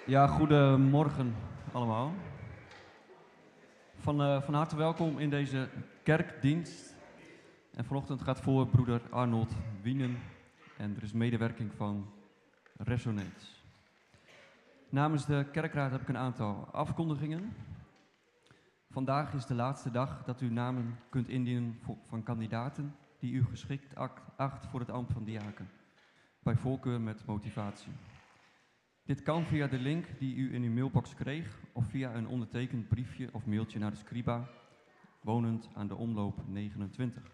Ja, goedemorgen allemaal. Van harte welkom in deze kerkdienst. En vanochtend gaat voor broeder Arnold Wienen en er is medewerking van Resonates. Namens de kerkraad heb ik een aantal afkondigingen. Vandaag is de laatste dag dat u namen kunt indienen van kandidaten die u geschikt acht voor het ambt van diaken. Bij voorkeur met motivatie. Dit kan via de link die u in uw mailbox kreeg of via een ondertekend briefje of mailtje naar de Scriba, wonend aan de omloop 29.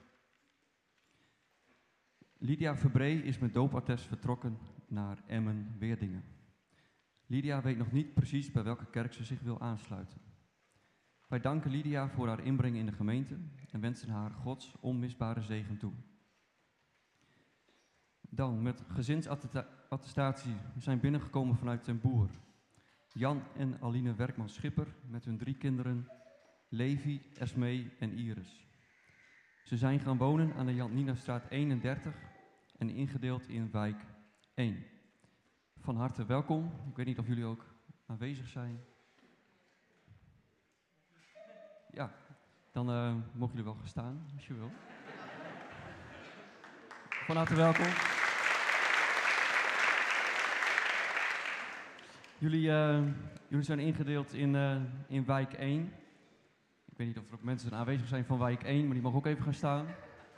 Lydia Verbree is met doopattest vertrokken naar Emmen-Weerdingen. Lydia weet nog niet precies bij welke kerk ze zich wil aansluiten. Wij danken Lydia voor haar inbreng in de gemeente en wensen haar Gods onmisbare zegen toe. Dan met gezinsattestatie zijn binnengekomen vanuit Ten Boer. Jan en Aline Werkman-Schipper met hun 3 kinderen, Levi, Esmee en Iris. Ze zijn gaan wonen aan de Jan Ninastraat 31 en ingedeeld in wijk 1. Van harte welkom. Ik weet niet of jullie ook aanwezig zijn. Ja, dan mogen jullie wel gaan staan als je wil. Van harte welkom. Jullie zijn ingedeeld in wijk 1. Ik weet niet of er ook mensen aanwezig zijn van wijk 1, maar die mogen ook even gaan staan.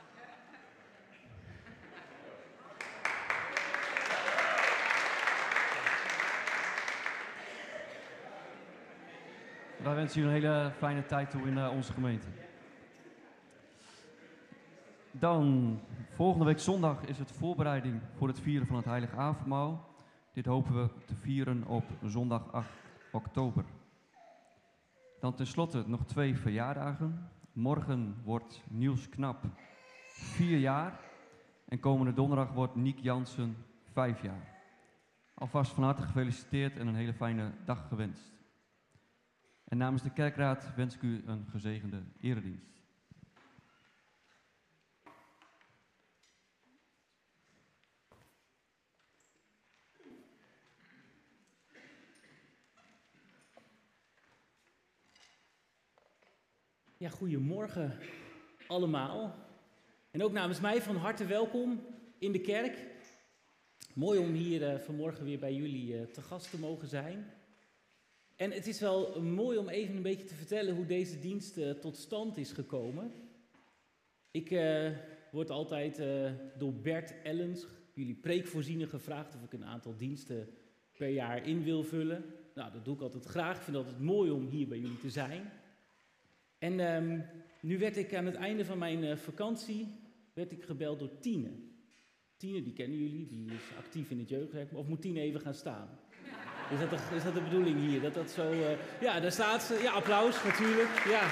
Wij wensen jullie een hele fijne tijd toe in onze gemeente. Dan, volgende week zondag is het voorbereiding voor het vieren van het Heilige Avondmaal. Dit hopen we te vieren op zondag 8 oktober. Dan tenslotte nog 2 verjaardagen. Morgen wordt Niels Knap 4 jaar en komende donderdag wordt Niek Jansen 5 jaar. Alvast van harte gefeliciteerd en een hele fijne dag gewenst. En namens de kerkraad wens ik u een gezegende eredienst. Ja, goedemorgen allemaal. En ook namens mij van harte welkom in de kerk. Mooi om hier vanmorgen weer bij jullie te gast te mogen zijn. En het is wel mooi om even een beetje te vertellen hoe deze dienst tot stand is gekomen. Ik word altijd door Bert Ellens, jullie preekvoorziener, gevraagd of ik een aantal diensten per jaar in wil vullen. Nou, dat doe ik altijd graag. Ik vind het altijd mooi om hier bij jullie te zijn. En nu werd ik aan het einde van mijn vakantie gebeld door Tine. Tine, die kennen jullie, die is actief in het jeugdwerk. Of moet Tine even gaan staan? Is dat de bedoeling hier? Dat zo... ja, daar staat ze. Ja, applaus natuurlijk. Ja.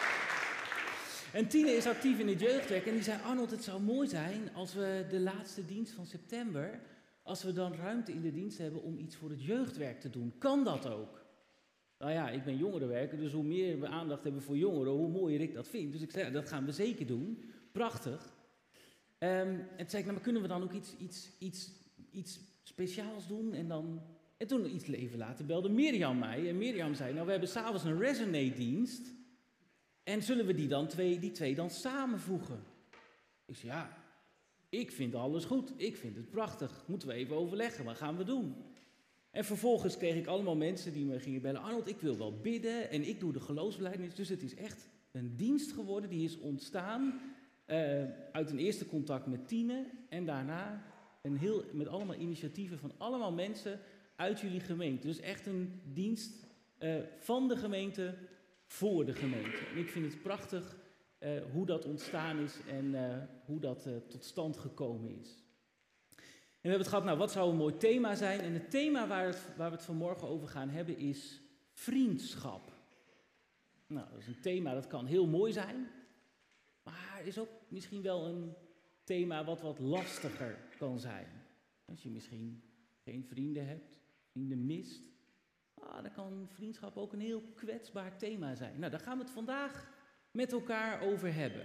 En Tine is actief in het jeugdwerk en die zei: Arnold, het zou mooi zijn als we de laatste dienst van september, als we dan ruimte in de dienst hebben om iets voor het jeugdwerk te doen. Kan dat ook? Nou ja, ik ben jongerenwerker, dus hoe meer we aandacht hebben voor jongeren, hoe mooier ik dat vind. Dus ik zei, dat gaan we zeker doen. Prachtig. En toen zei ik, nou, maar kunnen we dan ook iets speciaals doen? En toen iets even later belde Mirjam mij. En Mirjam zei, nou, we hebben s'avonds een Resonate-dienst. En zullen we die twee dan samenvoegen? Ik zei, ja, ik vind alles goed. Ik vind het prachtig. Moeten we even overleggen, wat gaan we doen? En vervolgens kreeg ik allemaal mensen die me gingen bellen. Arnold, ik wil wel bidden en ik doe de geloofsbelijdenis. Dus het is echt een dienst geworden die is ontstaan uit een eerste contact met Tine. En daarna met allemaal initiatieven van allemaal mensen uit jullie gemeente. Dus echt een dienst van de gemeente voor de gemeente. En ik vind het prachtig hoe dat ontstaan is en hoe dat tot stand gekomen is. En we hebben het gehad, nou, wat zou een mooi thema zijn? En het thema waar we het vanmorgen over gaan hebben is vriendschap. Nou, dat is een thema dat kan heel mooi zijn, maar is ook misschien wel een thema wat lastiger kan zijn. Als je misschien geen vrienden hebt, vrienden mist, dan kan vriendschap ook een heel kwetsbaar thema zijn. Nou, daar gaan we het vandaag met elkaar over hebben.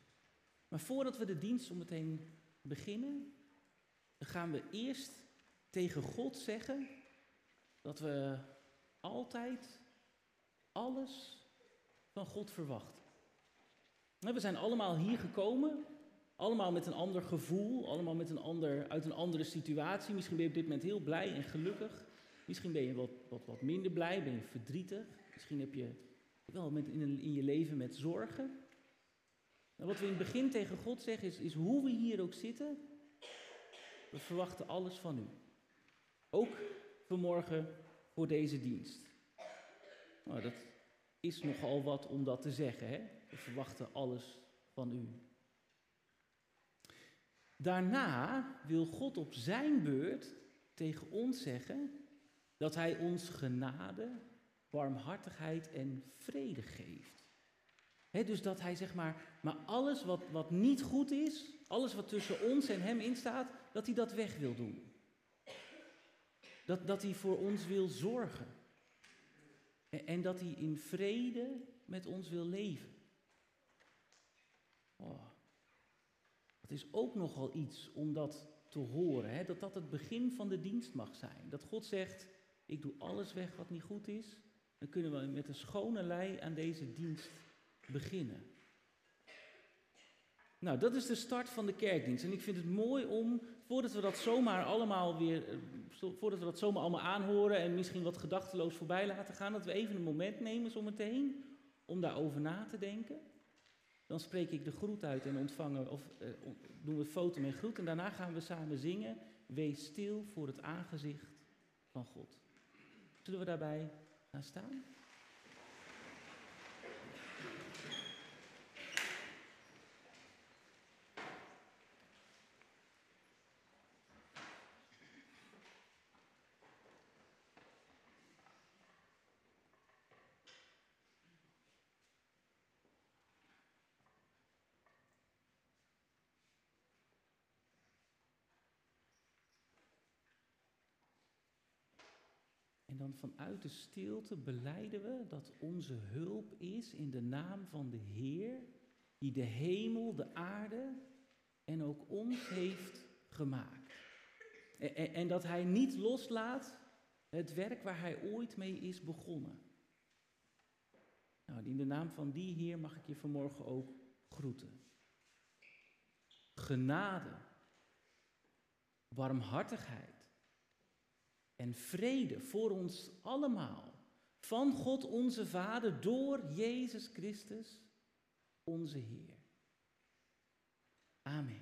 Maar voordat we de dienst zo meteen beginnen, dan gaan we eerst tegen God zeggen dat we altijd alles van God verwachten. We zijn allemaal hier gekomen, allemaal met een ander gevoel, allemaal uit een andere situatie. Misschien ben je op dit moment heel blij en gelukkig. Misschien ben je wat minder blij, ben je verdrietig. Misschien heb je wel in je leven met zorgen. Nou, wat we in het begin tegen God zeggen is hoe we hier ook zitten, we verwachten alles van u. Ook vanmorgen voor deze dienst. Nou, dat is nogal wat om dat te zeggen, hè? We verwachten alles van u. Daarna wil God op zijn beurt tegen ons zeggen dat hij ons genade, barmhartigheid en vrede geeft. Dus dat hij maar alles wat niet goed is, alles wat tussen ons en hem instaat, dat hij dat weg wil doen. Dat hij voor ons wil zorgen. En dat hij in vrede met ons wil leven. Oh, dat is ook nogal iets om dat te horen. Dat het begin van de dienst mag zijn. Dat God zegt, ik doe alles weg wat niet goed is. Dan kunnen we met een schone lei aan deze dienst beginnen. Nou, dat is de start van de kerkdienst. En ik vind het mooi om, voordat we dat zomaar allemaal aanhoren en misschien wat gedachteloos voorbij laten gaan, dat we even een moment nemen zometeen om daarover na te denken. Dan spreek ik de groet uit en doen we foto met groet. En daarna gaan we samen zingen, wees stil voor het aangezicht van God. Zullen we daarbij gaan staan? En dan vanuit de stilte belijden we dat onze hulp is in de naam van de Heer, die de hemel, de aarde en ook ons heeft gemaakt. En dat hij niet loslaat het werk waar hij ooit mee is begonnen. Nou, in de naam van die Heer mag ik je vanmorgen ook groeten. Genade, barmhartigheid en vrede voor ons allemaal, van God onze Vader, door Jezus Christus, onze Heer. Amen.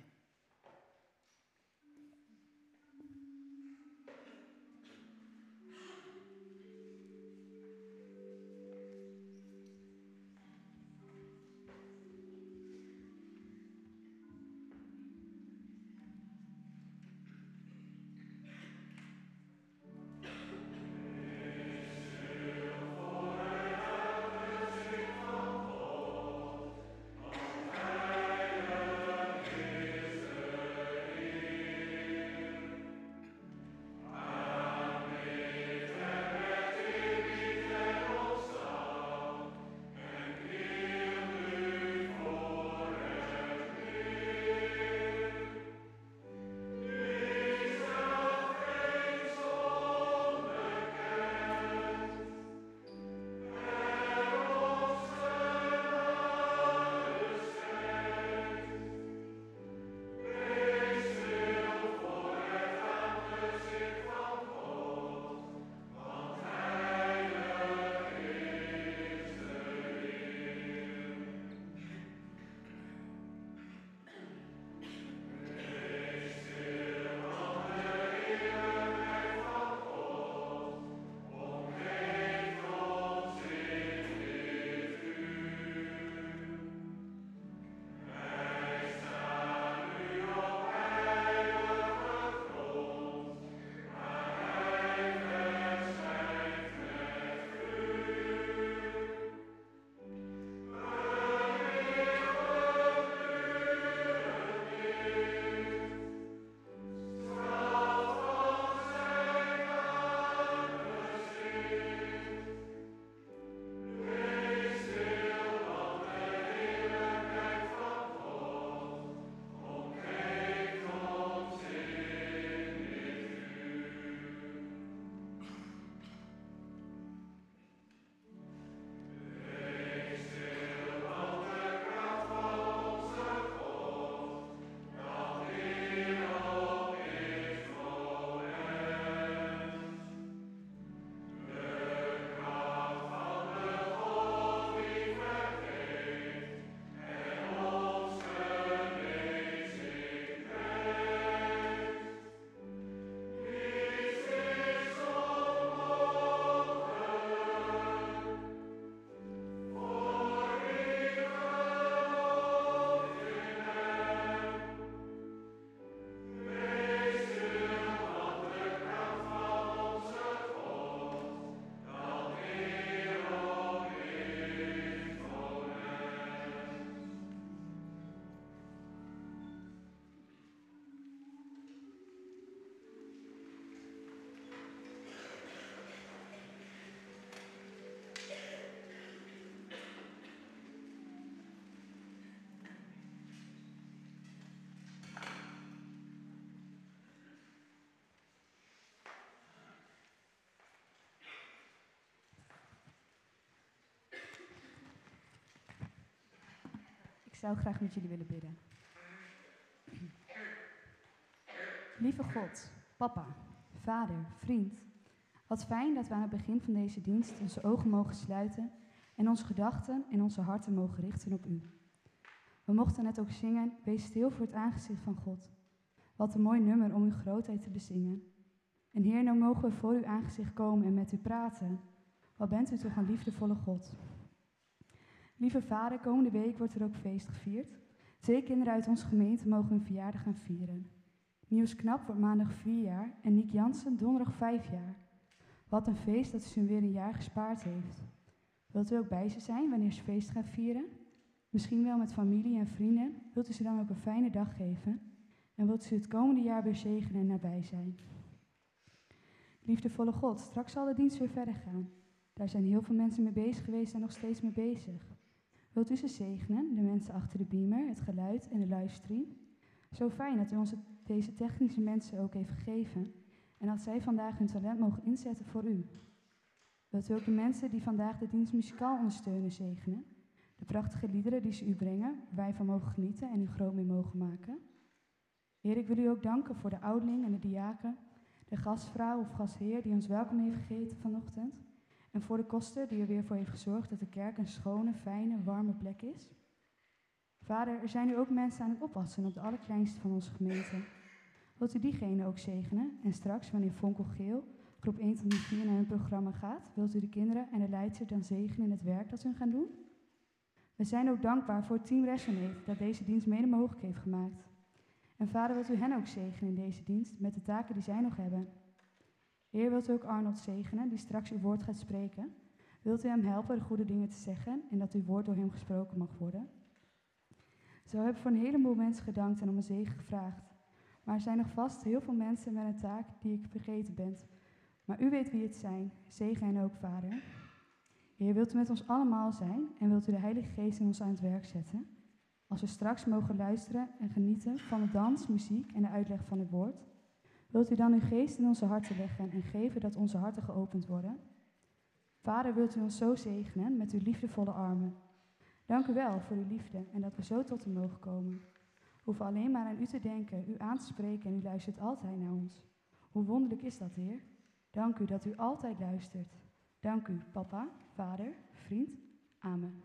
zou graag met jullie willen bidden. Lieve God, papa, vader, vriend. Wat fijn dat we aan het begin van deze dienst onze ogen mogen sluiten en onze gedachten en onze harten mogen richten op u. We mochten net ook zingen, wees stil voor het aangezicht van God. Wat een mooi nummer om uw grootheid te bezingen. En Heer, nou mogen we voor uw aangezicht komen en met u praten. Wat bent u toch een liefdevolle God. Lieve vader, komende week wordt er ook feest gevierd. 2 kinderen uit onze gemeente mogen hun verjaardag gaan vieren. Niels Knap wordt maandag 4 jaar en Niek Jansen donderdag 5 jaar. Wat een feest dat ze hun weer een jaar gespaard heeft. Wilt u ook bij ze zijn wanneer ze feest gaan vieren? Misschien wel met familie en vrienden. Wilt u ze dan ook een fijne dag geven? En wilt u het komende jaar weer zegenen en nabij zijn? Liefdevolle God, straks zal de dienst weer verder gaan. Daar zijn heel veel mensen mee bezig geweest en nog steeds mee bezig. Wilt u ze zegenen, de mensen achter de beamer, het geluid en de livestream? Zo fijn dat u ons deze technische mensen ook heeft gegeven en dat zij vandaag hun talent mogen inzetten voor u. Wilt u ook de mensen die vandaag de dienst muzikaal ondersteunen zegenen? De prachtige liederen die ze u brengen, waar wij van mogen genieten en u groot mee mogen maken? Heer, ik wil u ook danken voor de ouderling en de diaken, de gastvrouw of gastheer die ons welkom heeft gegeten vanochtend. En voor de koster die er weer voor heeft gezorgd dat de kerk een schone, fijne, warme plek is. Vader, er zijn nu ook mensen aan het oppassen op de allerkleinste van onze gemeente. Wilt u diegene ook zegenen? En straks, wanneer Vonkel Geel, groep 1 tot 4 naar hun programma gaat, wilt u de kinderen en de leidster dan zegenen in het werk dat ze gaan doen? We zijn ook dankbaar voor het team Resonate dat deze dienst mede mogelijk heeft gemaakt. En vader, wilt u hen ook zegenen in deze dienst met de taken die zij nog hebben? Heer, wilt u ook Arnold zegenen, die straks uw woord gaat spreken? Wilt u hem helpen de goede dingen te zeggen en dat uw woord door hem gesproken mag worden? Zo heb ik voor een heleboel mensen gedankt en om een zegen gevraagd. Maar er zijn nog vast heel veel mensen met een taak die ik vergeten ben. Maar u weet wie het zijn. Zegen hen ook, vader. Heer, wilt u met ons allemaal zijn en wilt u de Heilige Geest in ons aan het werk zetten? Als we straks mogen luisteren en genieten van de dans, muziek en de uitleg van het woord, wilt u dan uw geest in onze harten leggen en geven dat onze harten geopend worden? Vader, wilt u ons zo zegenen met uw liefdevolle armen? Dank u wel voor uw liefde en dat we zo tot u mogen komen. We hoeven alleen maar aan u te denken, u aan te spreken en u luistert altijd naar ons. Hoe wonderlijk is dat, Heer? Dank u dat u altijd luistert. Dank u, papa, vader, vriend. Amen.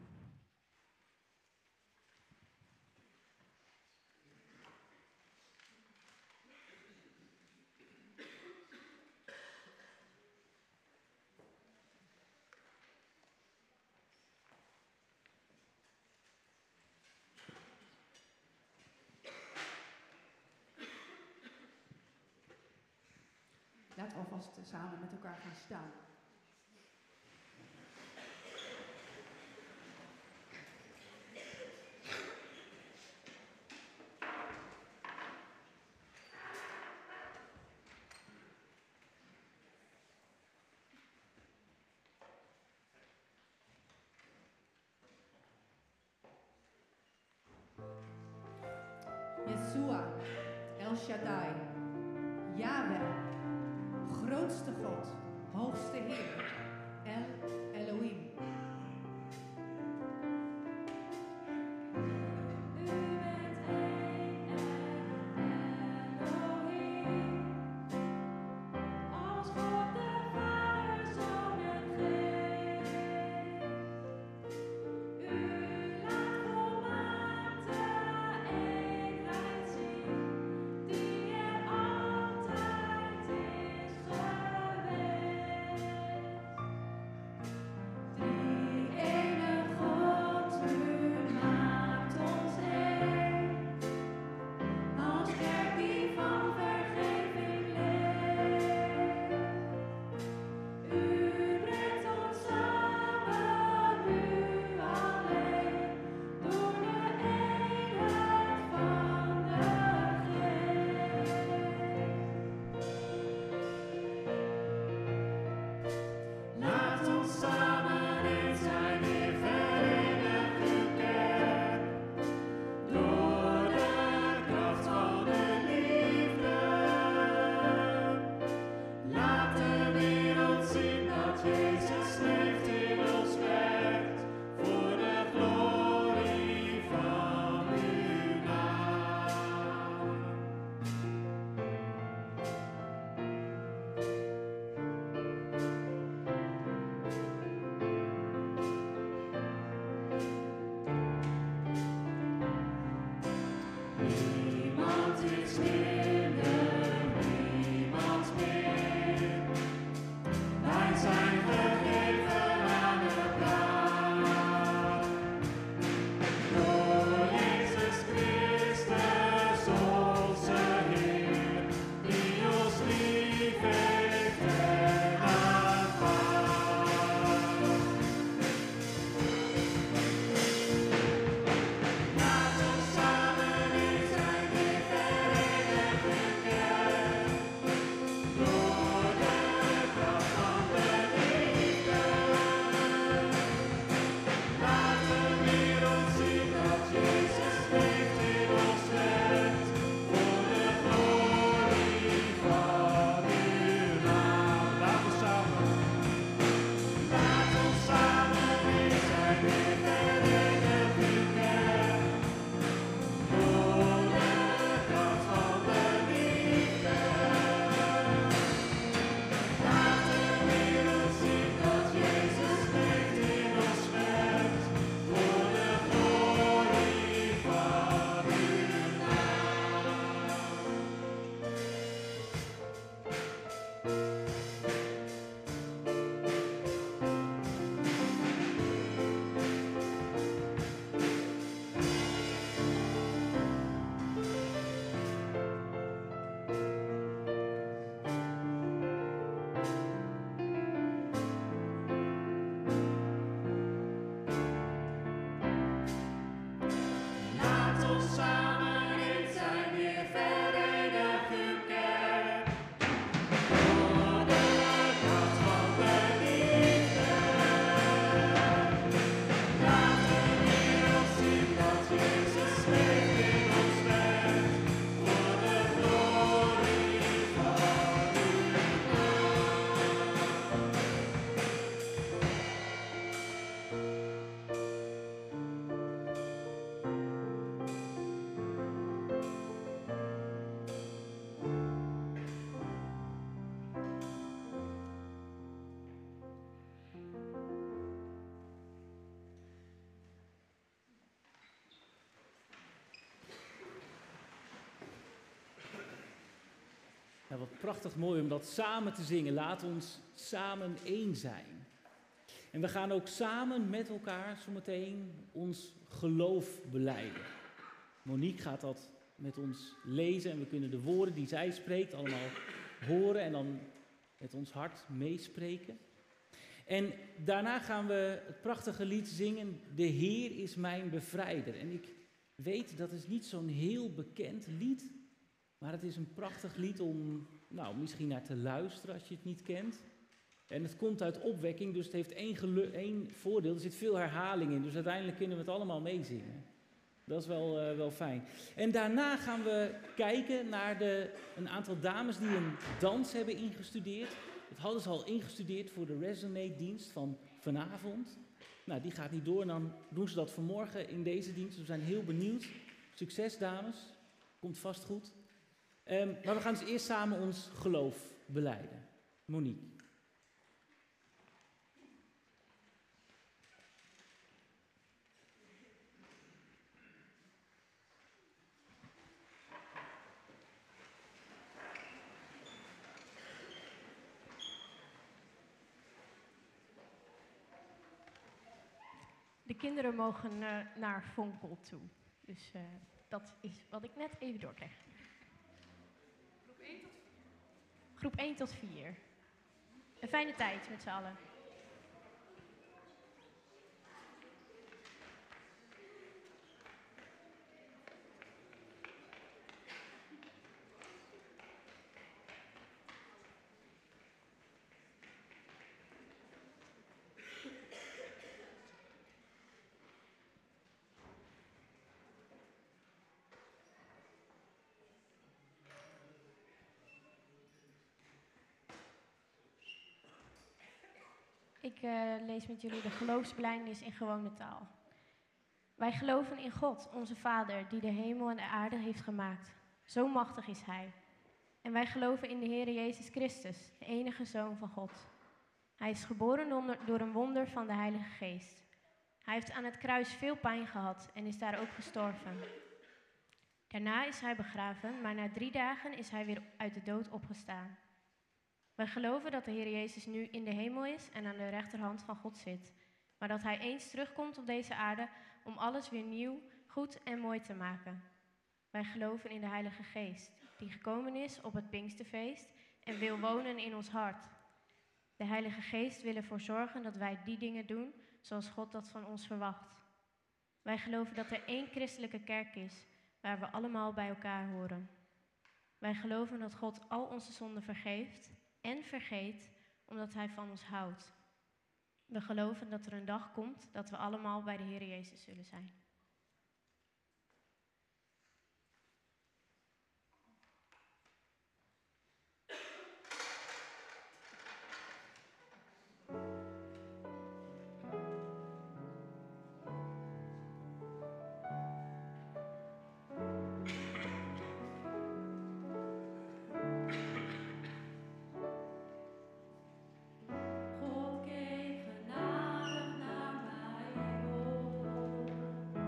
Laten we alvast samen met elkaar gaan staan. Yeshua, El Shaddai, Yahweh, grootste God, hoogste Heer, El Elohim. Altijd Ja, wat prachtig mooi om dat samen te zingen. Laat ons samen één zijn. En we gaan ook samen met elkaar zometeen ons geloof belijden. Monique gaat dat met ons lezen en we kunnen de woorden die zij spreekt allemaal horen en dan met ons hart meespreken. En daarna gaan we het prachtige lied zingen, De Heer is mijn bevrijder. En ik weet, dat is niet zo'n heel bekend lied, maar het is een prachtig lied om misschien naar te luisteren als je het niet kent. En het komt uit opwekking, dus het heeft één voordeel. Er zit veel herhaling in, dus uiteindelijk kunnen we het allemaal meezingen. Dat is wel fijn. En daarna gaan we kijken naar een aantal dames die een dans hebben ingestudeerd. Dat hadden ze al ingestudeerd voor de Resonate-dienst van vanavond. Nou, die gaat niet door en dan doen ze dat vanmorgen in deze dienst. We zijn heel benieuwd. Succes, dames. Komt vast goed. Maar we gaan dus eerst samen ons geloof belijden. Monique. De kinderen mogen naar Vonkel toe. Dus dat is wat ik net even doorkreeg. Groep 1 tot 4. Een fijne tijd met z'n allen. Ik lees met jullie de geloofsbelijdenis in gewone taal. Wij geloven in God, onze Vader, die de hemel en de aarde heeft gemaakt. Zo machtig is Hij. En wij geloven in de Heer Jezus Christus, de enige Zoon van God. Hij is geboren door een wonder van de Heilige Geest. Hij heeft aan het kruis veel pijn gehad en is daar ook gestorven. Daarna is Hij begraven, maar na 3 dagen is Hij weer uit de dood opgestaan. Wij geloven dat de Heer Jezus nu in de hemel is en aan de rechterhand van God zit, maar dat Hij eens terugkomt op deze aarde om alles weer nieuw, goed en mooi te maken. Wij geloven in de Heilige Geest, die gekomen is op het Pinksterfeest en wil wonen in ons hart. De Heilige Geest wil ervoor zorgen dat wij die dingen doen zoals God dat van ons verwacht. Wij geloven dat er 1 christelijke kerk is, waar we allemaal bij elkaar horen. Wij geloven dat God al onze zonden vergeeft en vergeet, omdat Hij van ons houdt. We geloven dat er een dag komt dat we allemaal bij de Heer Jezus zullen zijn. God keek genadig naar mij op.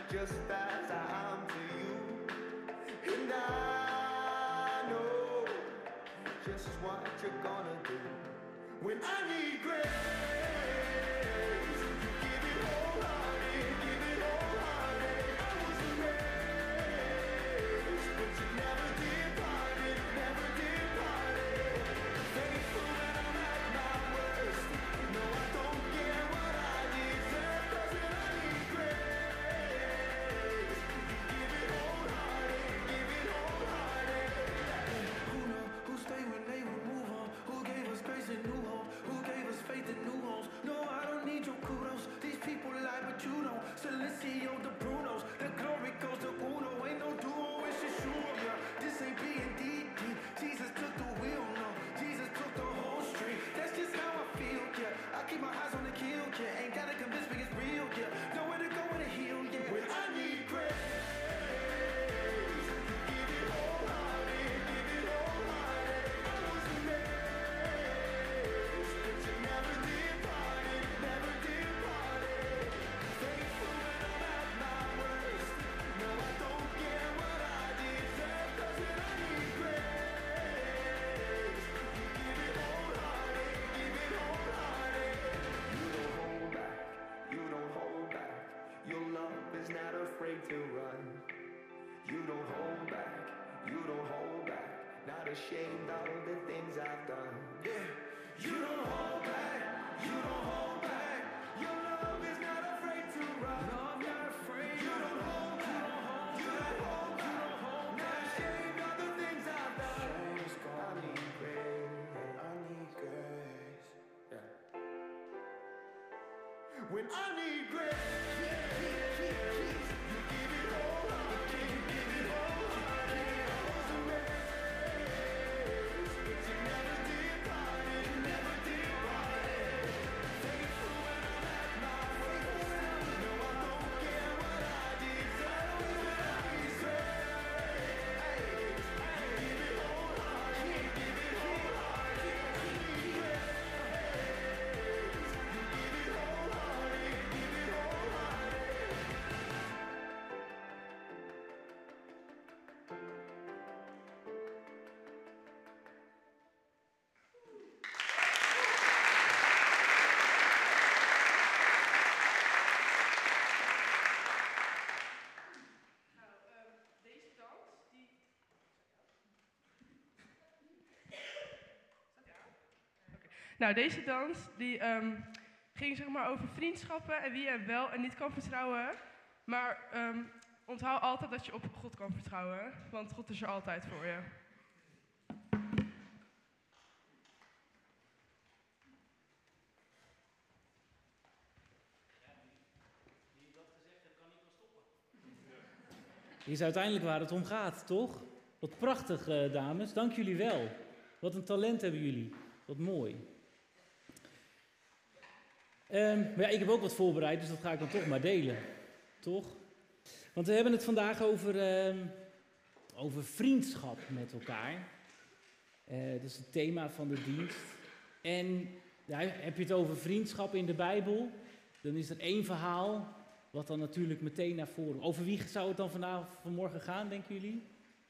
just as I am to you. And I know just what you're gonna do when I need grace. You give it wholehearted, give it wholehearted. I was amazed, but you never departed, never departed. Faithful when I'm at my worst. No, I don't care what I deserve, 'cause when I need grace, you give it wholehearted, give it wholehearted. Who know, who stay when they would move on? Who gave us grace and new hope? Who gave us faith and new homes? No, I don't need your kudos. These people lie, but you don't. Celicio the Brunos. The glory goes to Uno. Ain't no duo, it's just you, yeah. This ain't B&D. Jesus took the wheel, no. Jesus took the whole street. That's just how I feel, yeah. I keep my eyes on the kill, yeah. Ain't gotta convince me it's real, yeah. Nowhere to go with a heel, yeah. When I need grace, you give it wholehearted, give it wholehearted. I was amazed, but you never departed, never departed. Faithful when I'm at my worst. No, I don't care what I deserve, 'cause when I need grace, you give it wholehearted, give it wholehearted. You don't hold back, you don't hold back. Your love is not afraid to run. You don't hold back, you don't hold back. Not ashamed of the things I've done. Yeah, you don't hold back, you don't hold back. Your love is not afraid to run. No, I'm not afraid. You don't hold back, you don't hold back. Not ashamed of the things I've done. Shame's I gone. need grace. I need grace. Yeah. When I need grace, you give it wholehearted, you give it wholehearted. I was amazed, but you never departed, never departed. Faithful when I'm at my worst. No, I don't care what I deserve. When I need grace, you give it wholehearted, give it wholehearted. I need grace. You give it wholehearted, give it wholehearted. Deze dans, die... Nou, deze dans die ging zeg maar over vriendschappen en wie je wel en niet kan vertrouwen. Maar onthoud altijd dat je op God kan vertrouwen, want God is er altijd voor je. Is uiteindelijk waar het om gaat, toch? Wat prachtig, dames. Dank jullie wel. Wat een talent hebben jullie. Wat mooi. Maar ja, ik heb ook wat voorbereid, dus dat ga ik dan toch maar delen. Toch? Want we hebben het vandaag over vriendschap met elkaar. Dat is het thema van de dienst. En ja, heb je het over vriendschap in de Bijbel, dan is er één verhaal wat dan natuurlijk meteen naar voren. Over wie zou het dan vanmorgen gaan, denken jullie?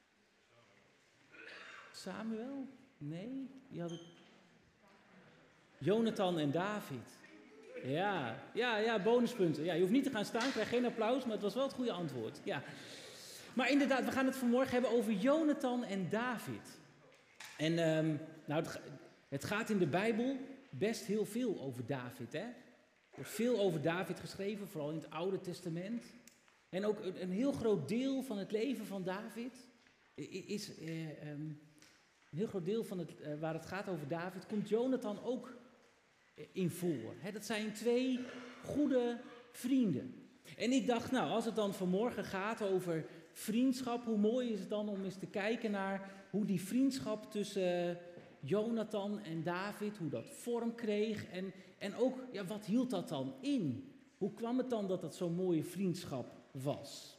Samuel? Nee, die had ik. Jonathan en David. Ja, bonuspunten. Ja, je hoeft niet te gaan staan, krijg geen applaus, maar het was wel het goede antwoord. Ja. Maar inderdaad, we gaan het vanmorgen hebben over Jonathan en David. En nou, het gaat in de Bijbel best heel veel over David, hè? Er wordt veel over David geschreven, vooral in het Oude Testament. En ook een heel groot deel van het leven van David is... een heel groot deel van waar het gaat over David, komt Jonathan ook in voor. Dat zijn twee goede vrienden. En ik dacht, nou, als het dan vanmorgen gaat over vriendschap, hoe mooi is het dan om eens te kijken naar hoe die vriendschap tussen Jonathan en David, hoe dat vorm kreeg en ook, ja, wat hield dat dan in? Hoe kwam het dan dat dat zo'n mooie vriendschap was?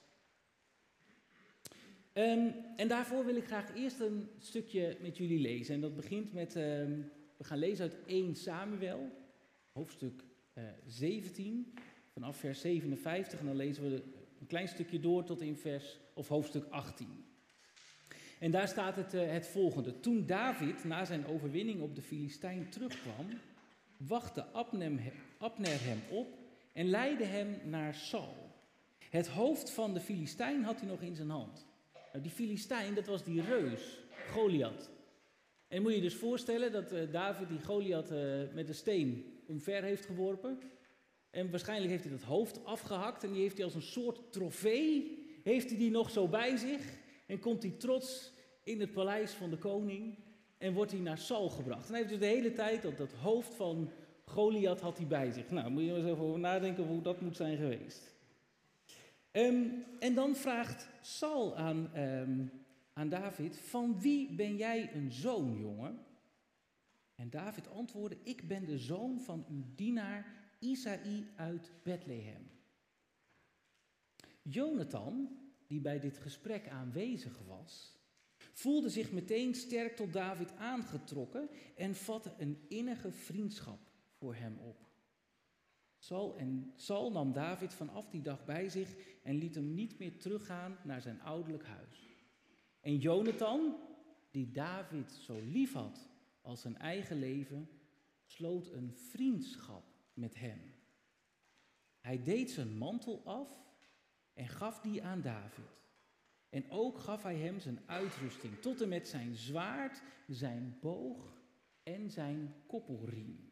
En daarvoor wil ik graag eerst een stukje met jullie lezen. En dat begint met, we gaan lezen uit 1 Samuel, hoofdstuk 17, vanaf vers 57. En dan lezen we Een klein stukje door tot in hoofdstuk 18. En daar staat het volgende. Toen David na zijn overwinning op de Filistijn terugkwam, wachtte Abner hem op en leidde hem naar Saul. Het hoofd van de Filistijn had hij nog in zijn hand. Nou, die Filistijn, dat was die reus, Goliath. En moet je je dus voorstellen dat David die Goliath met een steen omver heeft geworpen. En waarschijnlijk heeft hij dat hoofd afgehakt en die heeft hij als een soort trofee, heeft hij die nog zo bij zich. En komt hij trots in het paleis van de koning en wordt hij naar Saul gebracht. En hij heeft dus de hele tijd dat hoofd van Goliath had hij bij zich. Nou, moet je eens even over nadenken hoe dat moet zijn geweest. En dan vraagt Saul aan David, van wie ben jij een zoon, jongen? En David antwoordde, ik ben de zoon van uw dienaar Isaï uit Bethlehem. Jonathan, die bij dit gesprek aanwezig was, voelde zich meteen sterk tot David aangetrokken en vatte een innige vriendschap voor hem op. Saul nam David vanaf die dag bij zich en liet hem niet meer teruggaan naar zijn ouderlijk huis. En Jonathan, die David zo lief had als zijn eigen leven, sloot een vriendschap met hem. Hij deed zijn mantel af en gaf die aan David. En ook gaf hij hem zijn uitrusting, tot en met zijn zwaard, zijn boog en zijn koppelriem.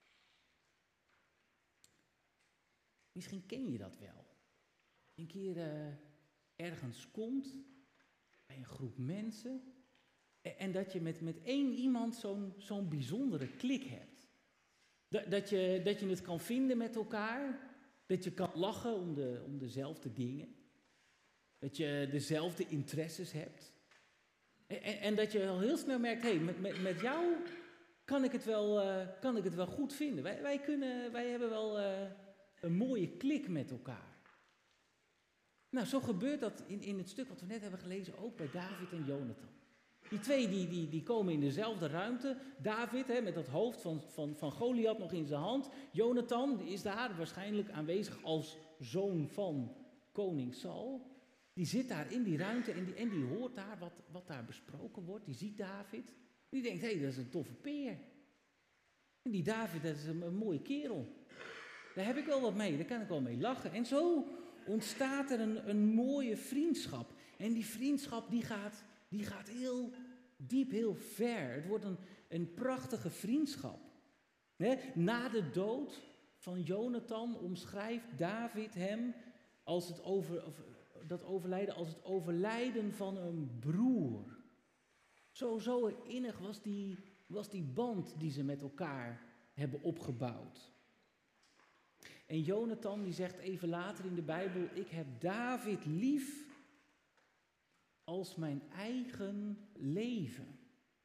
Misschien ken je dat wel. Een keer ergens komt, bij een groep mensen, en dat je met één iemand zo'n bijzondere klik hebt. Dat je het kan vinden met elkaar, dat je kan lachen om dezelfde dingen. Dat je dezelfde interesses hebt. En dat je al heel snel merkt, hé, met jou kan ik het wel goed vinden. Wij hebben wel een mooie klik met elkaar. Nou, zo gebeurt dat in het stuk wat we net hebben gelezen ook bij David en Jonathan. Die twee die komen in dezelfde ruimte. David met dat hoofd van Goliath nog in zijn hand. Jonathan die is daar waarschijnlijk aanwezig als zoon van koning Saul. Die zit daar in die ruimte en die hoort daar wat daar besproken wordt. Die ziet David. Die denkt, hé, dat is een toffe peer. En die David, dat is een mooie kerel. Daar heb ik wel wat mee, daar kan ik wel mee lachen. En zo ontstaat er een mooie vriendschap. En die vriendschap die gaat heel diep, heel ver. Het wordt een prachtige vriendschap. Na de dood van Jonathan omschrijft David hem als dat overlijden als het overlijden van een broer. Zo innig was die band die ze met elkaar hebben opgebouwd. En Jonathan die zegt even later in de Bijbel, ik heb David lief als mijn eigen leven.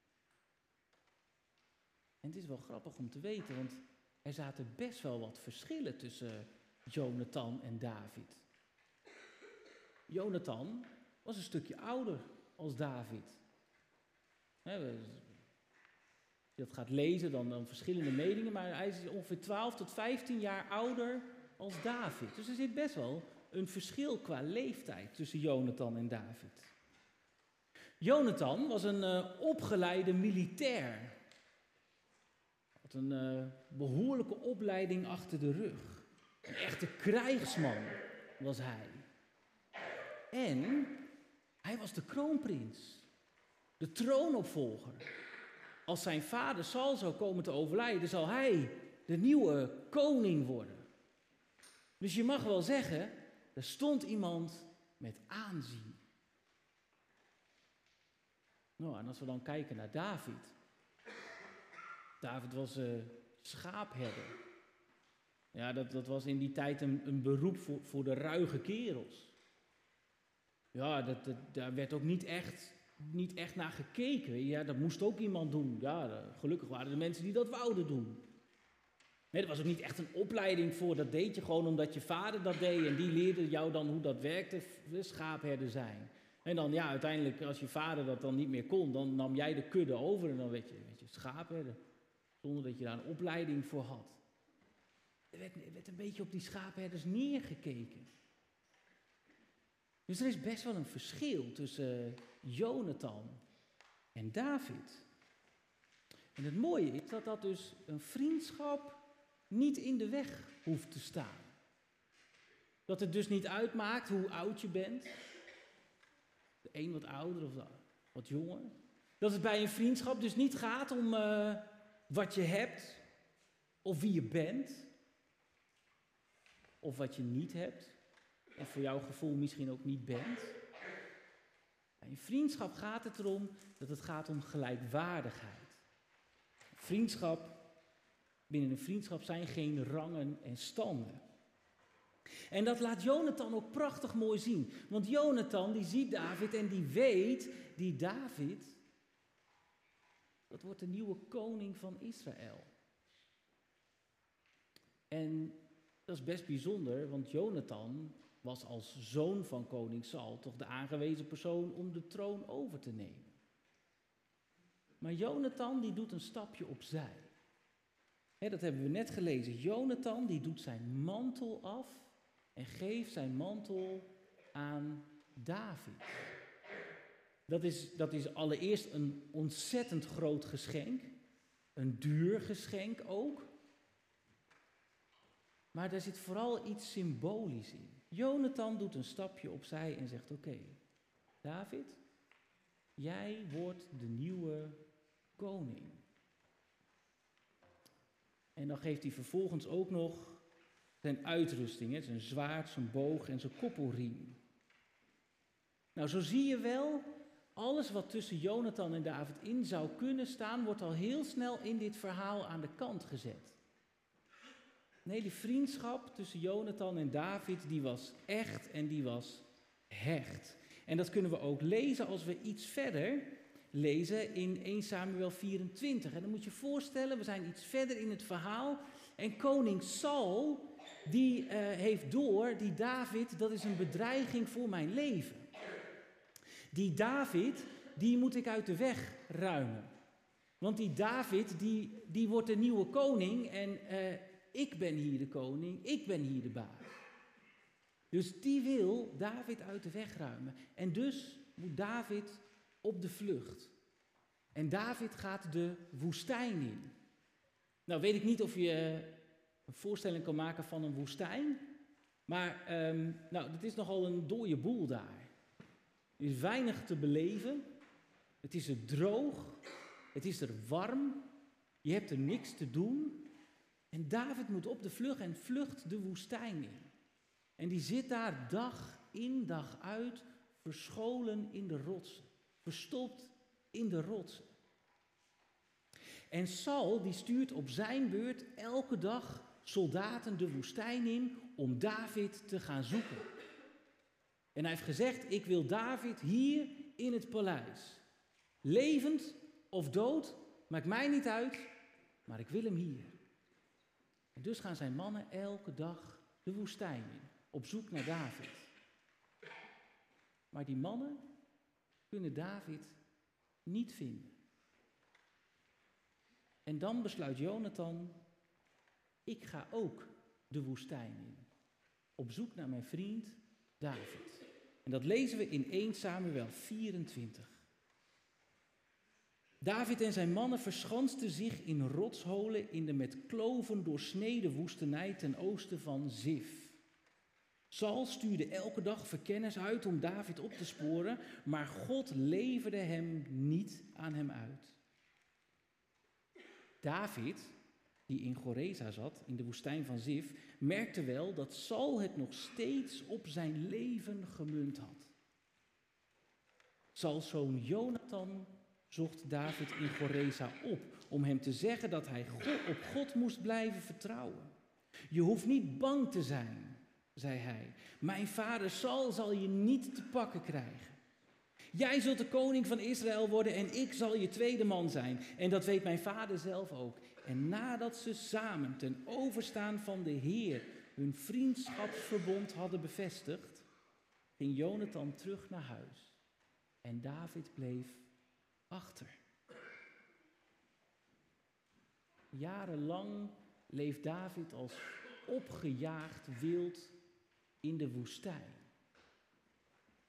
En het is wel grappig om te weten, want er zaten best wel wat verschillen tussen Jonathan en David. Jonathan was een stukje ouder als David. Als je dat gaat lezen, dan verschillende meningen, maar hij is ongeveer 12 tot 15 jaar ouder als David. Dus er zit best wel een verschil qua leeftijd tussen Jonathan en David. Jonathan was een opgeleide militair. Had een behoorlijke opleiding achter de rug. Een echte krijgsman was hij. En hij was de kroonprins, de troonopvolger. Als zijn vader Saul zou komen te overlijden, zal hij de nieuwe koning worden. Dus je mag wel zeggen, er stond iemand met aanzien. Nou, en als we dan kijken naar David. David was schaapherder. Ja, dat was in die tijd een beroep voor de ruige kerels. Ja, daar werd ook niet echt naar gekeken. Ja, dat moest ook iemand doen. Ja, gelukkig waren er mensen die dat wouden doen. Nee, er was ook niet echt een opleiding voor. Dat deed je gewoon omdat je vader dat deed. En die leerde jou dan hoe dat werkte, schaapherder zijn. En dan, ja, uiteindelijk, als je vader dat dan niet meer kon, dan nam jij de kudde over en dan werd je schaapherder. Zonder dat je daar een opleiding voor had. Er werd een beetje op die schaapherders neergekeken. Dus er is best wel een verschil tussen Jonathan en David. En het mooie is dat dus een vriendschap niet in de weg hoeft te staan. Dat het dus niet uitmaakt hoe oud je bent. De een wat ouder of wat jonger. Dat het bij een vriendschap dus niet gaat om wat je hebt. Of wie je bent. Of wat je niet hebt. En voor jouw gevoel misschien ook niet bent. Bij een vriendschap gaat het erom dat het gaat om gelijkwaardigheid. Binnen een vriendschap zijn geen rangen en standen. En dat laat Jonathan ook prachtig mooi zien. Want Jonathan die ziet David en die weet, die David, dat wordt de nieuwe koning van Israël. En dat is best bijzonder, want Jonathan was als zoon van koning Saul toch de aangewezen persoon om de troon over te nemen. Maar Jonathan die doet een stapje opzij. Dat hebben we net gelezen. Jonathan die doet zijn mantel af en geeft zijn mantel aan David. Dat is allereerst een ontzettend groot geschenk. Een duur geschenk ook. Maar daar zit vooral iets symbolisch in. Jonathan doet een stapje opzij en zegt: oké, David, jij wordt de nieuwe koning. En dan geeft hij vervolgens ook nog zijn uitrusting, zijn zwaard, zijn boog en zijn koppelriem. Nou, zo zie je wel, alles wat tussen Jonathan en David in zou kunnen staan, wordt al heel snel in dit verhaal aan de kant gezet. Nee, die vriendschap tussen Jonathan en David, die was echt en die was hecht. En dat kunnen we ook lezen als we iets verder lezen in 1 Samuel 24. En dan moet je je voorstellen, we zijn iets verder in het verhaal. En koning Saul, die heeft door, die David, dat is een bedreiging voor mijn leven. Die David, die moet ik uit de weg ruimen. Want die David, die wordt de nieuwe koning en ik ben hier de koning, ik ben hier de baas. Dus die wil David uit de weg ruimen. En dus moet David op de vlucht. En David gaat de woestijn in. Nou weet ik niet of je een voorstelling kan maken van een woestijn. Maar het is nogal een dode boel daar. Er is weinig te beleven. Het is er droog. Het is er warm. Je hebt er niks te doen. En David moet op de vlucht en vlucht de woestijn in. En die zit daar dag in dag uit, verscholen in de rotsen. Verstopt in de rotsen. En Saul die stuurt op zijn beurt elke dag soldaten de woestijn in om David te gaan zoeken. En hij heeft gezegd: ik wil David hier in het paleis. Levend of dood, maakt mij niet uit, maar ik wil hem hier. En dus gaan zijn mannen elke dag de woestijn in, op zoek naar David. Maar die mannen kunnen David niet vinden. En dan besluit Jonathan: ik ga ook de woestijn in, op zoek naar mijn vriend David. En dat lezen we in 1 Samuel 24. David en zijn mannen verschansten zich in rotsholen in de met kloven doorsneden woestenij ten oosten van Zif. Saul stuurde elke dag verkenners uit om David op te sporen, maar God leverde hem niet aan hem uit. David, die in Goreza zat, in de woestijn van Zif, merkte wel dat Saul het nog steeds op zijn leven gemunt had. Sauls zoon Jonathan zocht David in Goreza op om hem te zeggen dat hij op God moest blijven vertrouwen. Je hoeft niet bang te zijn, zei hij. Mijn vader Saul zal je niet te pakken krijgen. Jij zult de koning van Israël worden en ik zal je tweede man zijn. En dat weet mijn vader zelf ook. En nadat ze samen ten overstaan van de Heer hun vriendschapsverbond hadden bevestigd, ging Jonathan terug naar huis. En David bleef achter. Jarenlang leeft David als opgejaagd wild in de woestijn.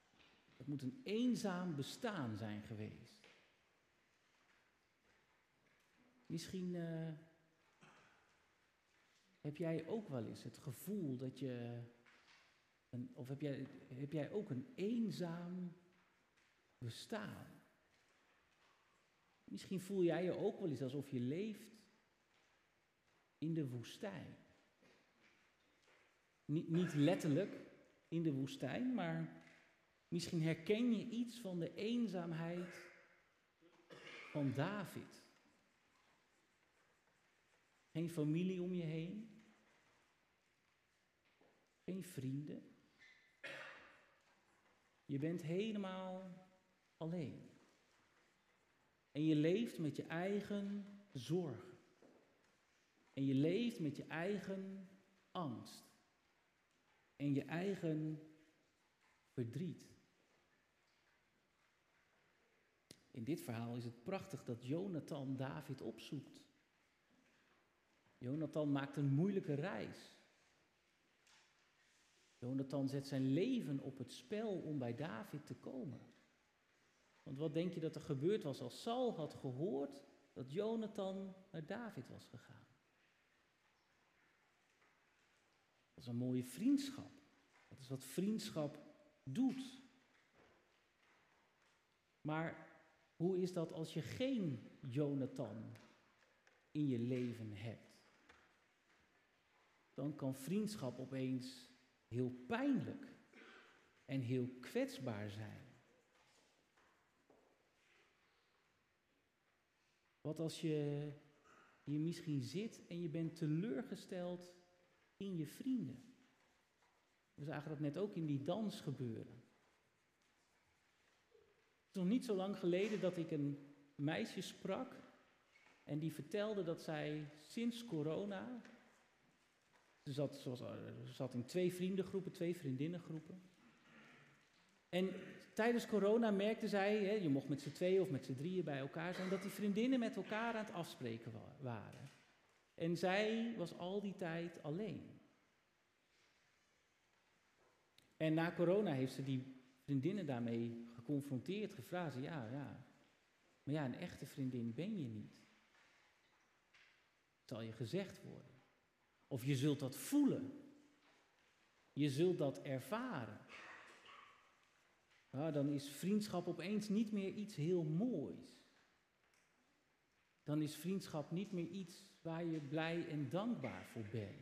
moet een eenzaam bestaan zijn geweest. Misschien heb jij ook wel eens het gevoel dat je... Of heb jij ook een eenzaam bestaan? Misschien voel jij je ook wel eens alsof je leeft in de woestijn. Niet letterlijk in de woestijn, maar misschien herken je iets van de eenzaamheid van David. Geen familie om je heen. Geen vrienden. Je bent helemaal alleen. En je leeft met je eigen zorgen. En je leeft met je eigen angst. En je eigen verdriet. In dit verhaal is het prachtig dat Jonathan David opzoekt. Jonathan maakt een moeilijke reis. Jonathan zet zijn leven op het spel om bij David te komen. Want wat denk je dat er gebeurd was als Saul had gehoord dat Jonathan naar David was gegaan? Dat is een mooie vriendschap. Dat is wat vriendschap doet. Maar hoe is dat als je geen Jonathan in je leven hebt? Dan kan vriendschap opeens heel pijnlijk en heel kwetsbaar zijn. Wat als je hier misschien zit en je bent teleurgesteld in je vrienden? We zagen dat net ook in die dans gebeuren. Het is nog niet zo lang geleden dat ik een meisje sprak en die vertelde dat zij sinds corona... Ze zat in 2 vriendengroepen, 2 vriendinnengroepen. En tijdens corona merkte zij, je mocht met z'n 2 of met z'n 3 bij elkaar zijn, dat die vriendinnen met elkaar aan het afspreken waren. En zij was al die tijd alleen. En na corona heeft ze die vriendinnen daarmee geconfronteerd, gevraagd. Maar een echte vriendin ben je niet. Het zal je gezegd worden. Of je zult dat voelen. Je zult dat ervaren. Nou, dan is vriendschap opeens niet meer iets heel moois. Dan is vriendschap niet meer iets waar je blij en dankbaar voor bent.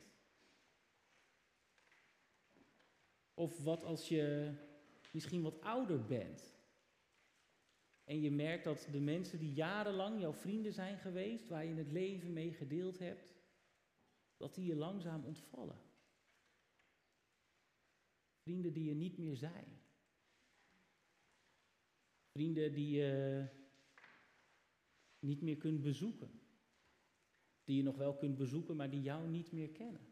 Of wat als je misschien wat ouder bent. En je merkt dat de mensen die jarenlang jouw vrienden zijn geweest, waar je het leven mee gedeeld hebt, dat die je langzaam ontvallen. Vrienden die er niet meer zijn. Vrienden die je niet meer kunt bezoeken. Die je nog wel kunt bezoeken, maar die jou niet meer kennen.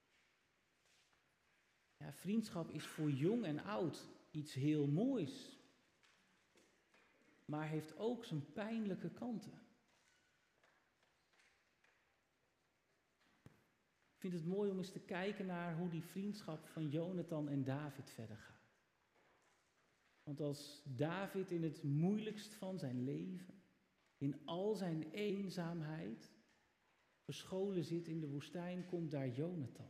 Ja, vriendschap is voor jong en oud iets heel moois. Maar heeft ook zijn pijnlijke kanten. Ik vind het mooi om eens te kijken naar hoe die vriendschap van Jonathan en David verder gaat. Want als David in het moeilijkst van zijn leven, in al zijn eenzaamheid, verscholen zit in de woestijn, komt daar Jonathan.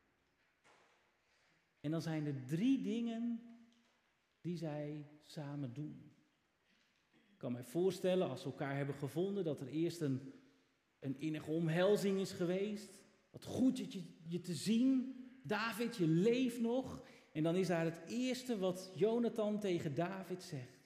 En dan zijn er 3 dingen die zij samen doen. Ik kan mij voorstellen, als ze elkaar hebben gevonden, dat er eerst een innige omhelzing is geweest. Wat goed je te zien. David, je leeft nog. En dan is daar het eerste wat Jonathan tegen David zegt.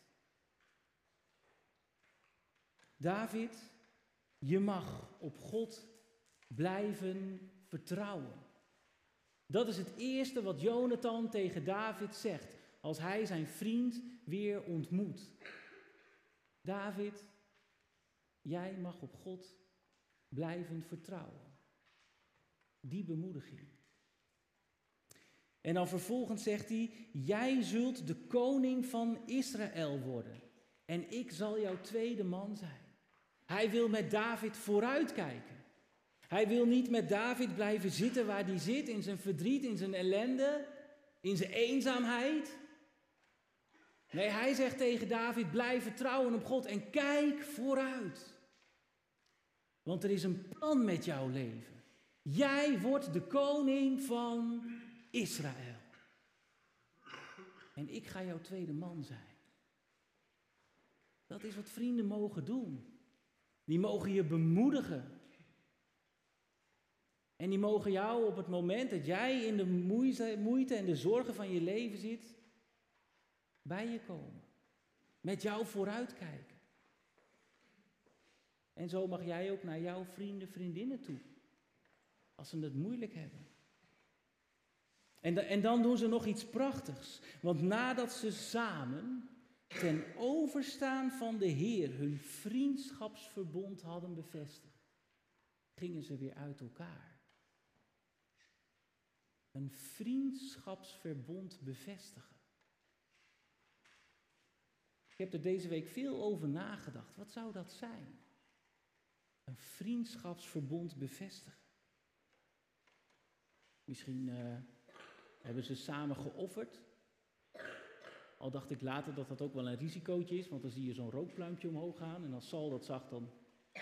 David, je mag op God blijven vertrouwen. Dat is het eerste wat Jonathan tegen David zegt, als hij zijn vriend weer ontmoet. David, jij mag op God blijven vertrouwen. Die bemoediging. En dan vervolgens zegt hij, jij zult de koning van Israël worden. En ik zal jouw tweede man zijn. Hij wil met David vooruitkijken. Hij wil niet met David blijven zitten waar hij zit, in zijn verdriet, in zijn ellende, in zijn eenzaamheid. Nee, hij zegt tegen David, blijf vertrouwen op God en kijk vooruit. Want er is een plan met jouw leven. Jij wordt de koning van Israël. En ik ga jouw tweede man zijn. Dat is wat vrienden mogen doen. Die mogen je bemoedigen. En die mogen jou op het moment dat jij in de moeite en de zorgen van je leven zit, bij je komen. Met jou vooruitkijken. En zo mag jij ook naar jouw vrienden, vriendinnen toe. Als ze het moeilijk hebben. En dan doen ze nog iets prachtigs. Want nadat ze samen ten overstaan van de Heer hun vriendschapsverbond hadden bevestigd, gingen ze weer uit elkaar. Een vriendschapsverbond bevestigen. Ik heb er deze week veel over nagedacht. Wat zou dat zijn? Een vriendschapsverbond bevestigen. Misschien hebben ze samen geofferd. Al dacht ik later dat dat ook wel een risicootje is, want dan zie je zo'n rookpluimpje omhoog gaan en als Saul dat zag dan...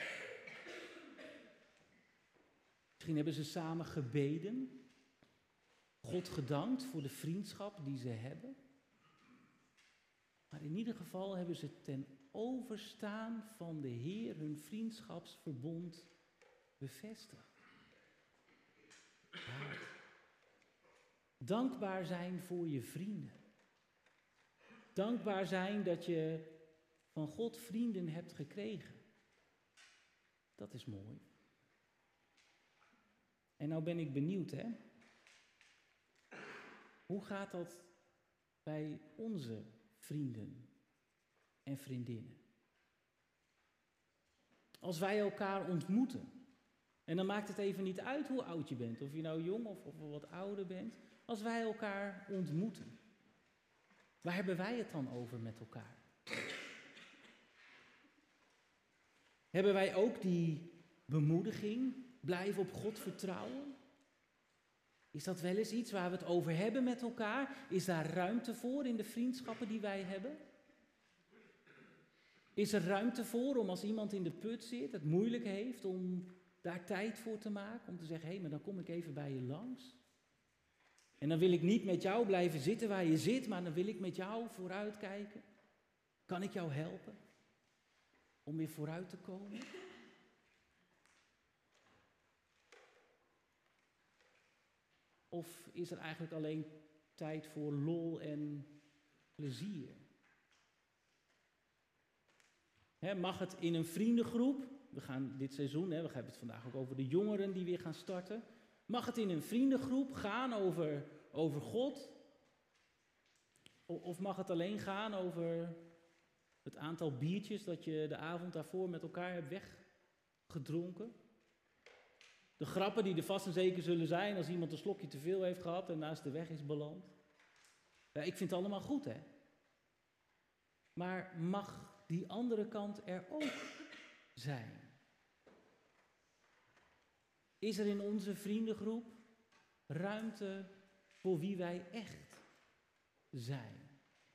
Misschien hebben ze samen gebeden. God gedankt voor de vriendschap die ze hebben. Maar in ieder geval hebben ze ten overstaan van de Heer hun vriendschapsverbond bevestigd. Ja. Dankbaar zijn voor je vrienden. Dankbaar zijn dat je van God vrienden hebt gekregen. Dat is mooi. En nou ben ik benieuwd, hè. Hoe gaat dat bij onze vrienden en vriendinnen? Als wij elkaar ontmoeten. En dan maakt het even niet uit hoe oud je bent. Of je nou jong of wat ouder bent. Als wij elkaar ontmoeten. Waar hebben wij het dan over met elkaar? Hebben wij ook die bemoediging? Blijf op God vertrouwen? Is dat wel eens iets waar we het over hebben met elkaar? Is daar ruimte voor in de vriendschappen die wij hebben? Is er ruimte voor om als iemand in de put zit, het moeilijk heeft, om daar tijd voor te maken? Om te zeggen, hé, maar dan kom ik even bij je langs. En dan wil ik niet met jou blijven zitten waar je zit, maar dan wil ik met jou vooruit kijken. Kan ik jou helpen om weer vooruit te komen? Of is er eigenlijk alleen tijd voor lol en plezier? Mag het in een vriendengroep? We gaan dit seizoen, we hebben het vandaag ook over de jongeren die weer gaan starten. Mag het in een vriendengroep gaan over God? Of mag het alleen gaan over het aantal biertjes dat je de avond daarvoor met elkaar hebt weggedronken? De grappen die er vast en zeker zullen zijn als iemand een slokje te veel heeft gehad en naast de weg is beland. Ja, ik vind het allemaal goed, hè. Maar mag die andere kant er ook zijn? Is er in onze vriendengroep ruimte voor wie wij echt zijn?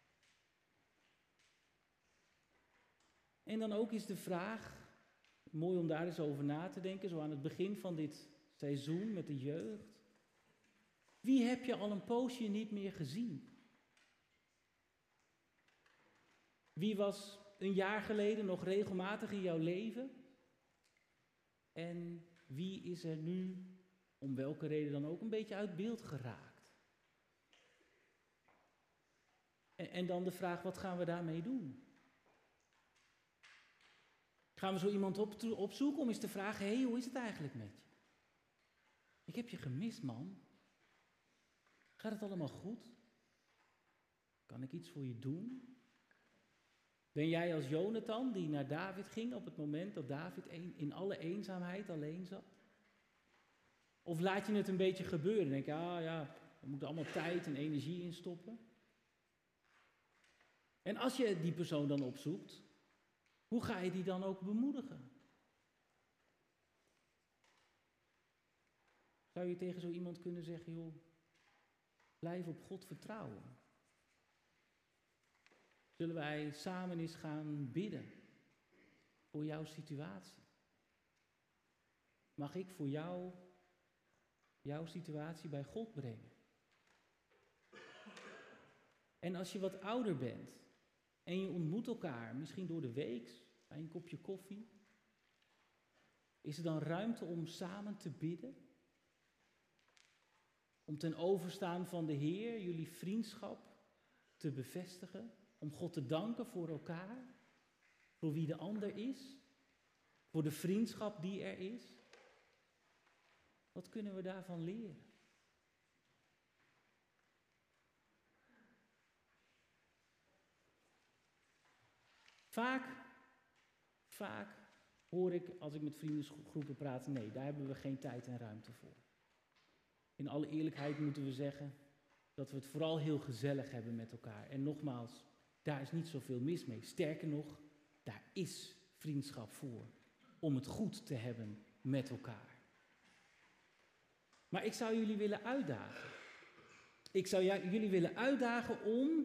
En dan ook is de vraag, mooi om daar eens over na te denken, zo aan het begin van dit seizoen met de jeugd. Wie heb je al een poosje niet meer gezien? Wie was een jaar geleden nog regelmatig in jouw leven? En wie is er nu, om welke reden dan ook, een beetje uit beeld geraakt? En dan de vraag, wat gaan we daarmee doen? Gaan we zo iemand opzoeken om eens te vragen, hé, hoe is het eigenlijk met je? Ik heb je gemist, man. Gaat het allemaal goed? Kan ik iets voor je doen? Ben jij als Jonathan die naar David ging op het moment dat David in alle eenzaamheid alleen zat? Of laat je het een beetje gebeuren? Denk je, we moeten allemaal tijd en energie in stoppen. En als je die persoon dan opzoekt, hoe ga je die dan ook bemoedigen? Zou je tegen zo iemand kunnen zeggen, joh, blijf op God vertrouwen. Zullen wij samen eens gaan bidden voor jouw situatie? Mag ik voor jou jouw situatie bij God brengen? En als je wat ouder bent en je ontmoet elkaar, misschien door de week, bij een kopje koffie, is er dan ruimte om samen te bidden? Om ten overstaan van de Heer jullie vriendschap te bevestigen? Om God te danken voor elkaar? Voor wie de ander is? Voor de vriendschap die er is? Wat kunnen we daarvan leren? Vaak hoor ik, als ik met vriendengroepen praat, nee, daar hebben we geen tijd en ruimte voor. In alle eerlijkheid moeten we zeggen dat we het vooral heel gezellig hebben met elkaar. En nogmaals, daar is niet zoveel mis mee. Sterker nog, daar is vriendschap voor. Om het goed te hebben met elkaar. Maar ik zou jullie willen uitdagen. Ik zou jullie willen uitdagen om,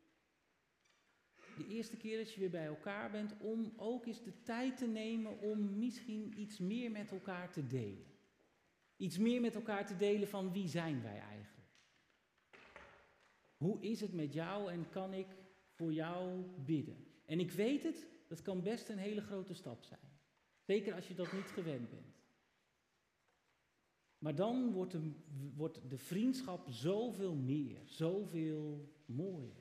de eerste keer dat je weer bij elkaar bent, om ook eens de tijd te nemen om misschien iets meer met elkaar te delen. Iets meer met elkaar te delen van wie zijn wij eigenlijk? Hoe is het met jou en kan ik voor jou bidden? En ik weet het, dat kan best een hele grote stap zijn. Zeker als je dat niet gewend bent. Maar dan wordt de vriendschap zoveel meer, zoveel mooier.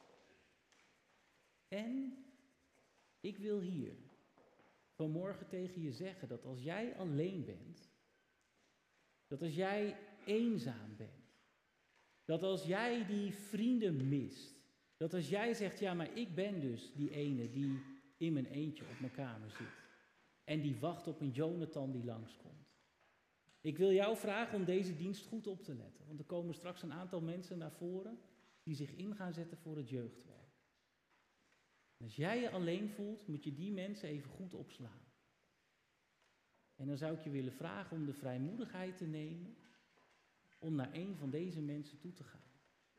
En ik wil hier vanmorgen tegen je zeggen dat als jij alleen bent, dat als jij eenzaam bent, dat als jij die vrienden mist, dat als jij zegt, ja, maar ik ben dus die ene die in mijn eentje op mijn kamer zit en die wacht op een Jonathan die langskomt. Ik wil jou vragen om deze dienst goed op te letten, want er komen straks een aantal mensen naar voren die zich in gaan zetten voor het jeugdwerk. En als jij je alleen voelt, moet je die mensen even goed opslaan. En dan zou ik je willen vragen om de vrijmoedigheid te nemen om naar een van deze mensen toe te gaan.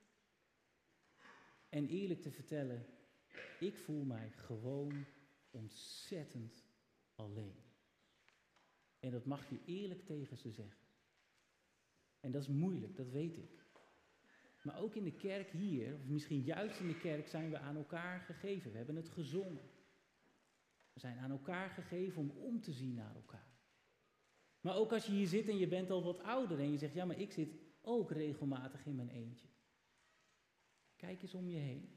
En eerlijk te vertellen, ik voel mij gewoon ontzettend alleen. En dat mag je eerlijk tegen ze zeggen. En dat is moeilijk, dat weet ik. Maar ook in de kerk hier, of misschien juist in de kerk, zijn we aan elkaar gegeven. We hebben het gezongen. We zijn aan elkaar gegeven om te zien naar elkaar. Maar ook als je hier zit en je bent al wat ouder en je zegt, ja, maar ik zit ook regelmatig in mijn eentje. Kijk eens om je heen.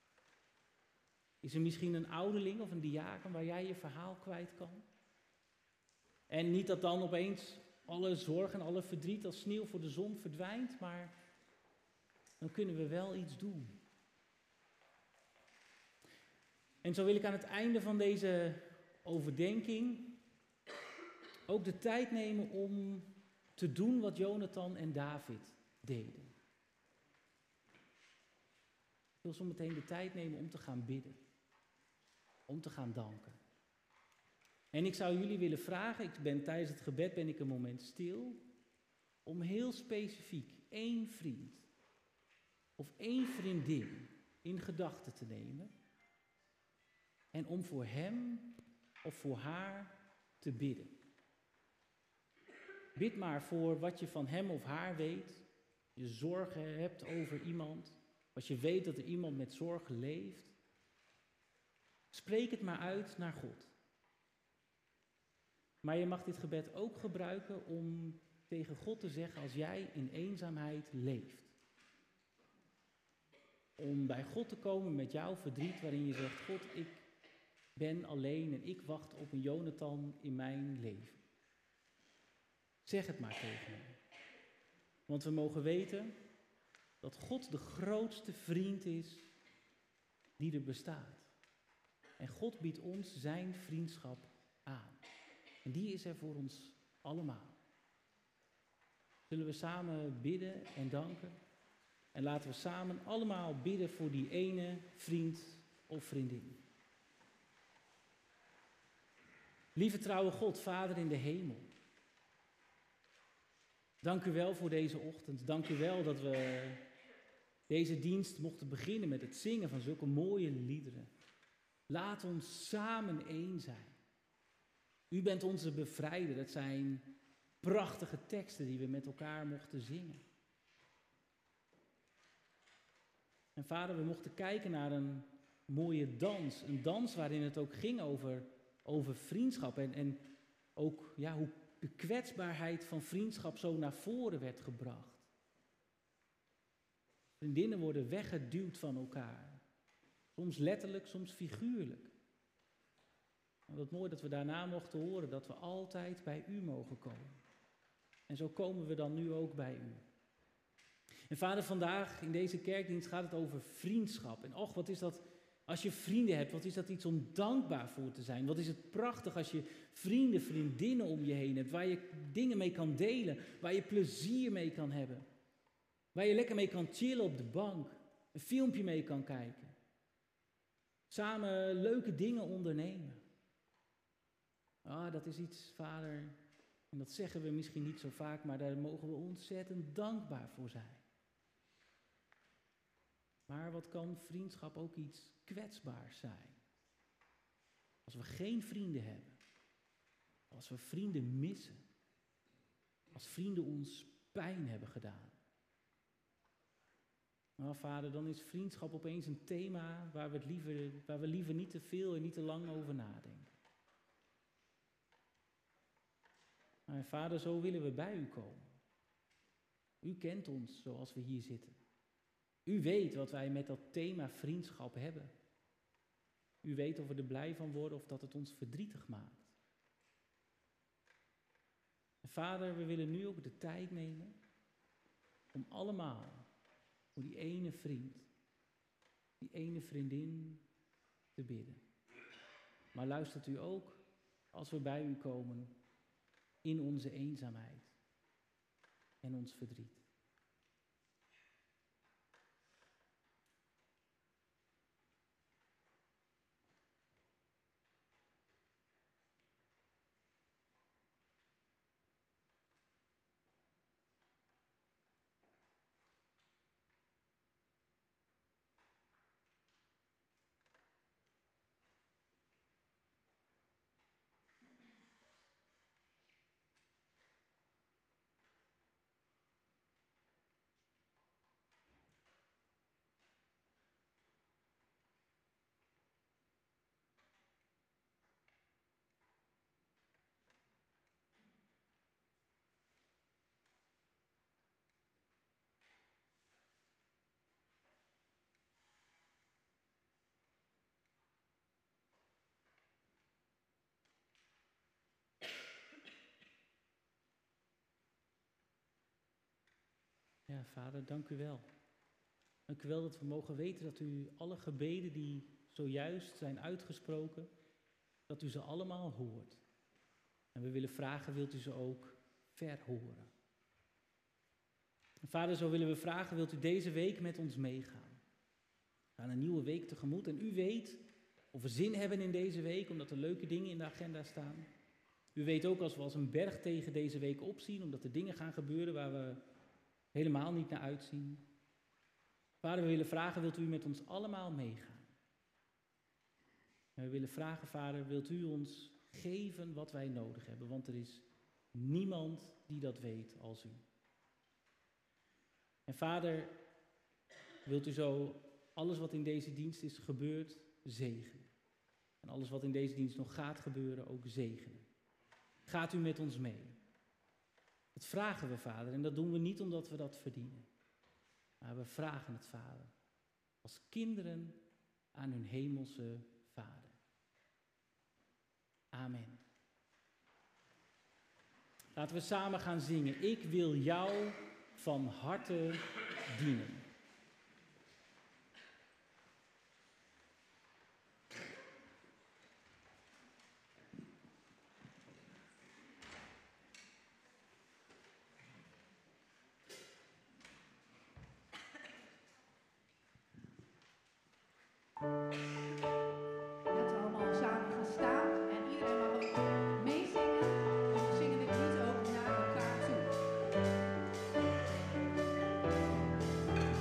Is er misschien een ouderling of een diaken waar jij je verhaal kwijt kan? En niet dat dan opeens alle zorg en alle verdriet als sneeuw voor de zon verdwijnt, maar dan kunnen we wel iets doen. En zo wil ik aan het einde van deze overdenking ook de tijd nemen om te doen wat Jonathan en David deden. Ik wil zo meteen de tijd nemen om te gaan bidden. Om te gaan danken. En ik zou jullie willen vragen, tijdens het gebed ben ik een moment stil, om heel specifiek één vriend of één vriendin in gedachten te nemen en om voor hem of voor haar te bidden. Bid maar voor wat je van hem of haar weet, je zorgen hebt over iemand, als je weet dat er iemand met zorgen leeft. Spreek het maar uit naar God. Maar je mag dit gebed ook gebruiken om tegen God te zeggen als jij in eenzaamheid leeft. Om bij God te komen met jouw verdriet waarin je zegt, God, ik ben alleen en ik wacht op een Jonathan in mijn leven. Zeg het maar tegen hem. Want we mogen weten dat God de grootste vriend is die er bestaat. En God biedt ons zijn vriendschap aan. En die is er voor ons allemaal. Zullen we samen bidden en danken? En laten we samen allemaal bidden voor die ene vriend of vriendin. Lieve trouwe God, Vader in de hemel. Dank u wel voor deze ochtend. Dank u wel dat we deze dienst mochten beginnen met het zingen van zulke mooie liederen. Laat ons samen één zijn. U bent onze bevrijder. Dat zijn prachtige teksten die we met elkaar mochten zingen. En vader, we mochten kijken naar een mooie dans. Een dans waarin het ook ging over vriendschap. En ook ja, hoe de kwetsbaarheid van vriendschap zo naar voren werd gebracht. Vriendinnen worden weggeduwd van elkaar. Soms letterlijk, soms figuurlijk. En wat mooi dat we daarna mochten horen dat we altijd bij u mogen komen. En zo komen we dan nu ook bij u. En vader, vandaag in deze kerkdienst gaat het over vriendschap. En och, wat is dat, als je vrienden hebt, wat is dat iets om dankbaar voor te zijn. Wat is het prachtig als je vrienden, vriendinnen om je heen hebt, waar je dingen mee kan delen, waar je plezier mee kan hebben. Waar je lekker mee kan chillen op de bank, een filmpje mee kan kijken. Samen leuke dingen ondernemen. Ah, dat is iets, vader, en dat zeggen we misschien niet zo vaak, maar daar mogen we ontzettend dankbaar voor zijn. Maar wat kan vriendschap ook iets kwetsbaars zijn? Als we geen vrienden hebben. Als we vrienden missen. Als vrienden ons pijn hebben gedaan. Nou, vader, dan is vriendschap opeens een thema waar we liever niet te veel en niet te lang over nadenken. Maar vader, zo willen we bij u komen. U kent ons zoals we hier zitten. U weet wat wij met dat thema vriendschap hebben. U weet of we er blij van worden of dat het ons verdrietig maakt. En vader, we willen nu ook de tijd nemen om allemaal voor die ene vriend, die ene vriendin te bidden. Maar luistert u ook als we bij u komen in onze eenzaamheid en ons verdriet. Ja, vader, dank u wel. Dank u wel dat we mogen weten dat u alle gebeden die zojuist zijn uitgesproken, dat u ze allemaal hoort. En we willen vragen, wilt u ze ook verhoren? En vader, zo willen we vragen, wilt u deze week met ons meegaan? We gaan een nieuwe week tegemoet en u weet of we zin hebben in deze week, omdat er leuke dingen in de agenda staan. U weet ook als we als een berg tegen deze week opzien, omdat er dingen gaan gebeuren waar we helemaal niet naar uitzien. Vader, we willen vragen, wilt u met ons allemaal meegaan? En we willen vragen, vader, wilt u ons geven wat wij nodig hebben? Want er is niemand die dat weet als u. En vader, wilt u zo alles wat in deze dienst is gebeurd, zegenen. En alles wat in deze dienst nog gaat gebeuren, ook zegenen. Gaat u met ons mee? Dat vragen we, vader, en dat doen we niet omdat we dat verdienen. Maar we vragen het, vader, als kinderen aan hun hemelse vader. Amen. Laten we samen gaan zingen. Ik wil jou van harte dienen. Dat we allemaal samen gaan staan en iedereen mag ook meezingen. En we zingen dit lied ook naar elkaar toe.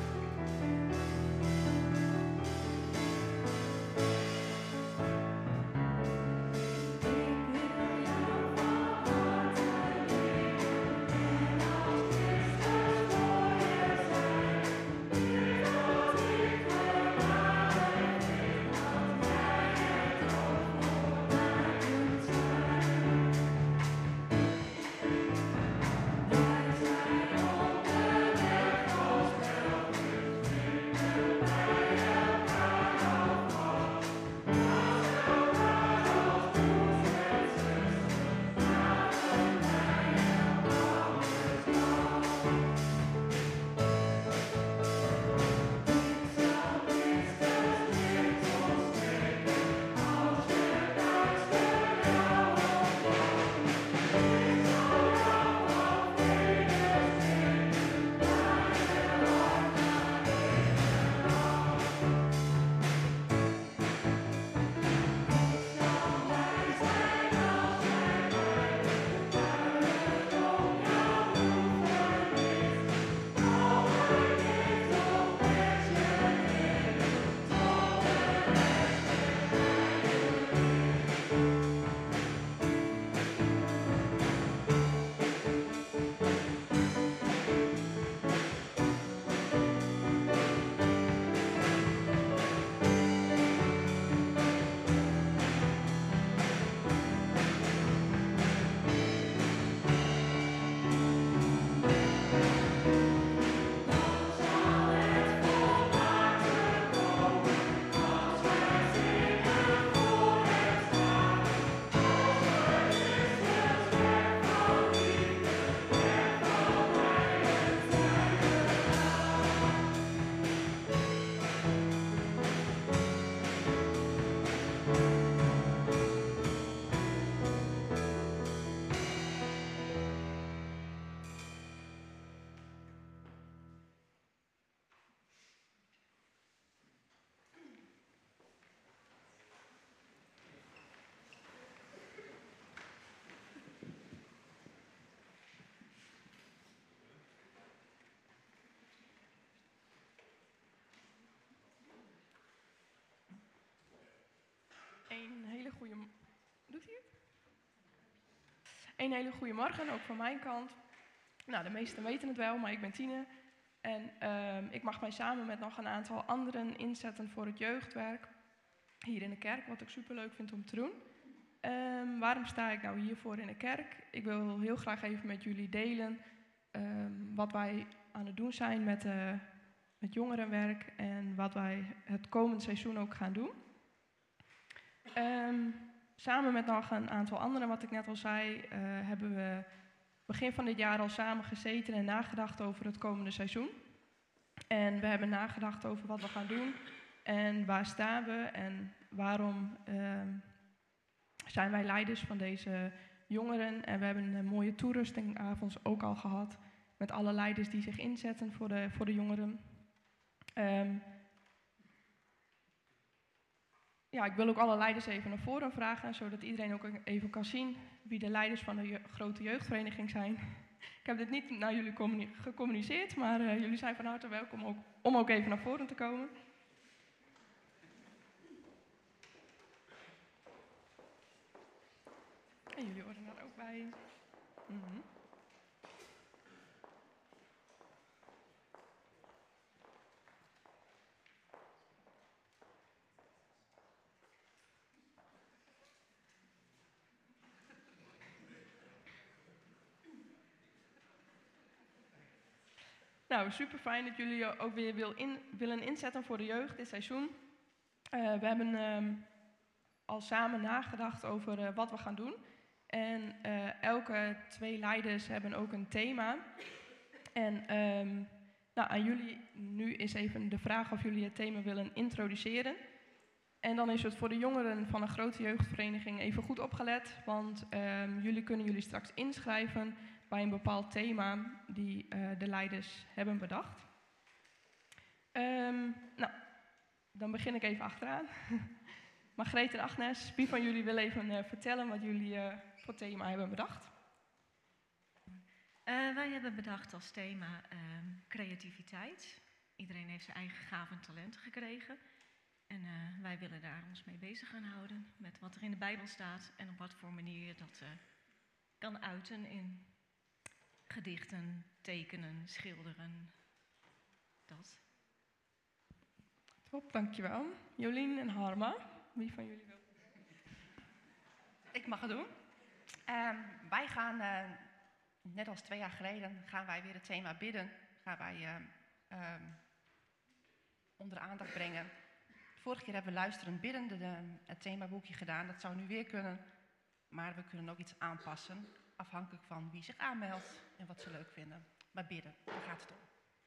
Een hele goede... Doet hij het? Een hele goede morgen, ook van mijn kant. Nou, de meesten weten het wel, maar ik ben Tine. En ik mag mij samen met nog een aantal anderen inzetten voor het jeugdwerk hier in de kerk, wat ik superleuk vind om te doen. Waarom sta ik nou hiervoor in de kerk? Ik wil heel graag even met jullie delen wat wij aan het doen zijn met jongerenwerk en wat wij het komend seizoen ook gaan doen. Samen met nog een aantal anderen, wat ik net al zei, hebben we begin van dit jaar al samen gezeten en nagedacht over het komende seizoen. En we hebben nagedacht over wat we gaan doen en waar staan we en waarom zijn wij leiders van deze jongeren. En we hebben een mooie toerustingavond ook al gehad met alle leiders die zich inzetten voor de jongeren. Ja, ik wil ook alle leiders even naar voren vragen, zodat iedereen ook even kan zien wie de leiders van de grote jeugdvereniging zijn. Ik heb dit niet naar jullie gecommuniceerd, maar jullie zijn van harte welkom om ook even naar voren te komen. En jullie horen er ook bij. Mm-hmm. Nou, super fijn dat jullie ook weer willen inzetten voor de jeugd dit seizoen. We hebben al samen nagedacht over wat we gaan doen. En elke 2 leiders hebben ook een thema. En aan jullie nu is even de vraag of jullie het thema willen introduceren. En dan is het voor de jongeren van een grote jeugdvereniging even goed opgelet. Want jullie kunnen straks inschrijven bij een bepaald thema die de leiders hebben bedacht. Dan begin ik even achteraan. Margreet en Agnes, wie van jullie wil even vertellen wat jullie voor thema hebben bedacht? Wij hebben bedacht als thema creativiteit. Iedereen heeft zijn eigen gaven en talenten gekregen. En wij willen daar ons mee bezig gaan houden met wat er in de Bijbel staat en op wat voor manier je dat kan uiten in gedichten, tekenen, schilderen, dat. Top, dankjewel. Jolien en Harma, wie van jullie wil? Ik mag het doen. Wij gaan, net als 2 jaar geleden, gaan wij weer het thema bidden. Gaan wij onder de aandacht brengen. Vorige keer hebben we luisterend bidden het themaboekje gedaan. Dat zou nu weer kunnen. Maar we kunnen ook iets aanpassen. Afhankelijk van wie zich aanmeldt en wat ze leuk vinden. Maar bidden, daar gaat het om.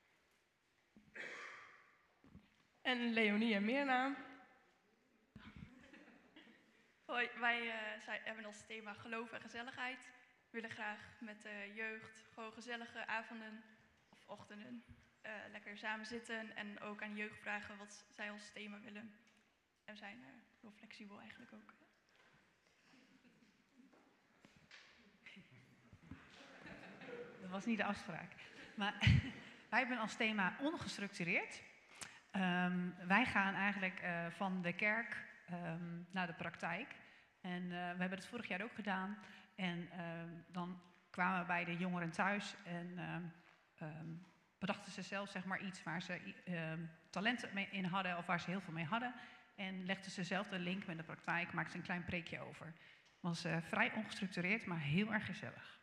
En Leonie en Mirna. Hoi, wij hebben als thema geloof en gezelligheid. We willen graag met de jeugd gewoon gezellige avonden of ochtenden lekker samen zitten. En ook aan de jeugd vragen wat zij als thema willen. En we zijn heel flexibel eigenlijk ook. Dat was niet de afspraak. Maar wij hebben als thema ongestructureerd. Wij gaan eigenlijk van de kerk naar de praktijk. En we hebben het vorig jaar ook gedaan. En dan kwamen we bij de jongeren thuis en bedachten ze zelf zeg maar iets waar ze talenten mee in hadden of waar ze heel veel mee hadden. En legden ze zelf de link met de praktijk, maakten ze een klein preekje over. Het was vrij ongestructureerd, maar heel erg gezellig.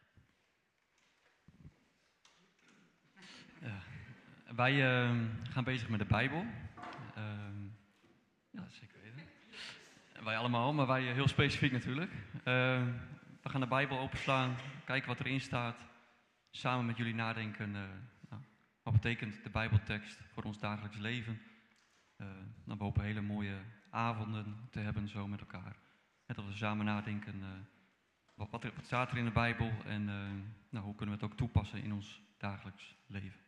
Ja. Wij gaan bezig met de Bijbel. Ja, zeker weten. Wij allemaal, maar wij heel specifiek natuurlijk. We gaan de Bijbel openslaan, kijken wat erin staat. Samen met jullie nadenken, wat betekent de Bijbeltekst voor ons dagelijks leven. We hopen hele mooie avonden te hebben zo met elkaar. En dat we samen nadenken, wat staat er in de Bijbel en hoe kunnen we het ook toepassen in ons dagelijks leven.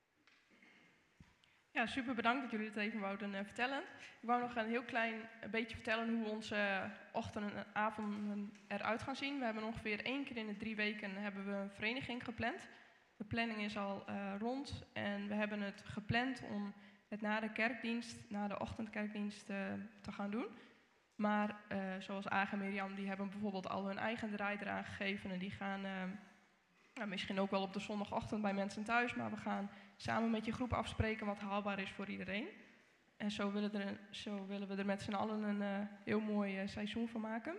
Ja, super bedankt dat jullie het even wouden vertellen. Ik wou nog een heel klein beetje vertellen hoe onze ochtenden en avonden eruit gaan zien. We hebben ongeveer 1 keer in de 3 weken hebben we een vereniging gepland. De planning is al rond en we hebben het gepland om het na de kerkdienst, na de ochtendkerkdienst te gaan doen. Maar zoals Aag en Mirjam, die hebben bijvoorbeeld al hun eigen draai eraan gegeven. En die gaan misschien ook wel op de zondagochtend bij mensen thuis. Maar we gaan samen met je groep afspreken wat haalbaar is voor iedereen. En zo willen we er met z'n allen een heel mooi seizoen van maken.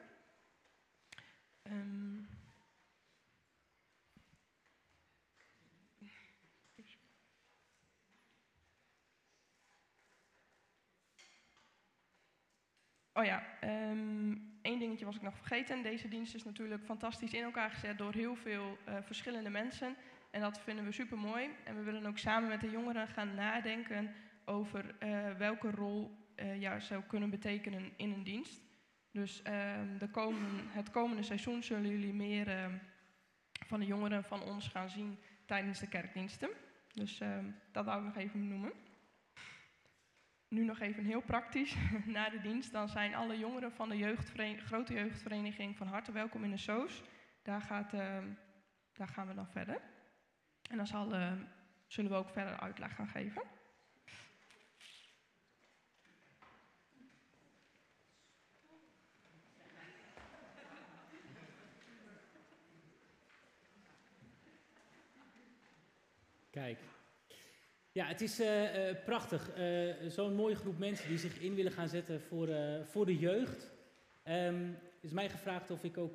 Oh ja, één dingetje was ik nog vergeten. Deze dienst is natuurlijk fantastisch in elkaar gezet door heel veel verschillende mensen. En dat vinden we super mooi. En we willen ook samen met de jongeren gaan nadenken over welke rol zou kunnen betekenen in een dienst. Dus het komende seizoen zullen jullie meer van de jongeren van ons gaan zien tijdens de kerkdiensten. Dus dat wou ik nog even noemen. Nu nog even heel praktisch. Na de dienst dan zijn alle jongeren van de grote jeugdvereniging van harte welkom in de Soos. Daar gaan we dan verder. En dan zullen we ook verder uitleg gaan geven. Kijk. Ja, het is prachtig. Zo'n mooie groep mensen die zich in willen gaan zetten voor de jeugd. Is mij gevraagd of ik ook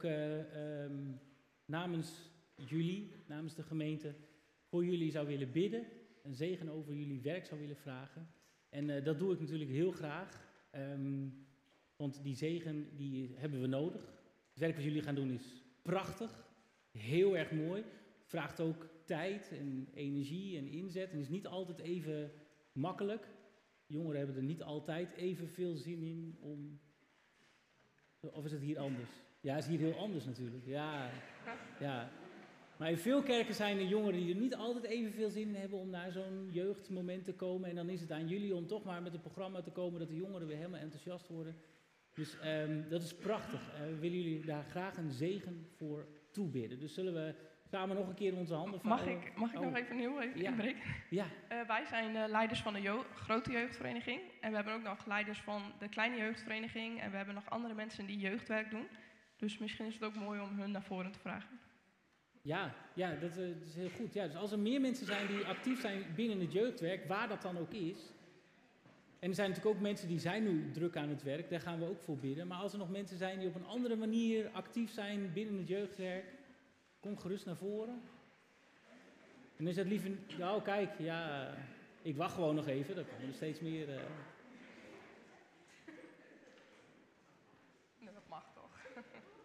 namens jullie, namens de gemeente, voor jullie zou willen bidden. Een zegen over jullie werk zou willen vragen. En dat doe ik natuurlijk heel graag. Want die zegen die hebben we nodig. Het werk wat jullie gaan doen is prachtig. Heel erg mooi. Het vraagt ook tijd en energie en inzet. En is niet altijd even makkelijk. Jongeren hebben er niet altijd even veel zin in om... Of is het hier anders? Ja, het is hier heel anders natuurlijk. Ja. Maar in veel kerken zijn er jongeren die er niet altijd even veel zin in hebben om naar zo'n jeugdmoment te komen. En dan is het aan jullie om toch maar met een programma te komen dat de jongeren weer helemaal enthousiast worden. Dus dat is prachtig. We willen jullie daar graag een zegen voor toebidden. Dus zullen we samen nog een keer onze handen vouwen? Mag ik nog even heel even inbreken? Ja. Wij zijn leiders van de grote jeugdvereniging. En we hebben ook nog leiders van de kleine jeugdvereniging. En we hebben nog andere mensen die jeugdwerk doen. Dus misschien is het ook mooi om hun naar voren te vragen. Ja, dat is heel goed. Ja, dus als er meer mensen zijn die actief zijn binnen het jeugdwerk, waar dat dan ook is. En er zijn natuurlijk ook mensen die zijn nu druk aan het werk, daar gaan we ook voor bidden. Maar als er nog mensen zijn die op een andere manier actief zijn binnen het jeugdwerk, kom gerust naar voren. En dan is het liever, nou kijk, ja, ik wacht gewoon nog even, dan komen er steeds meer... Dat mag toch.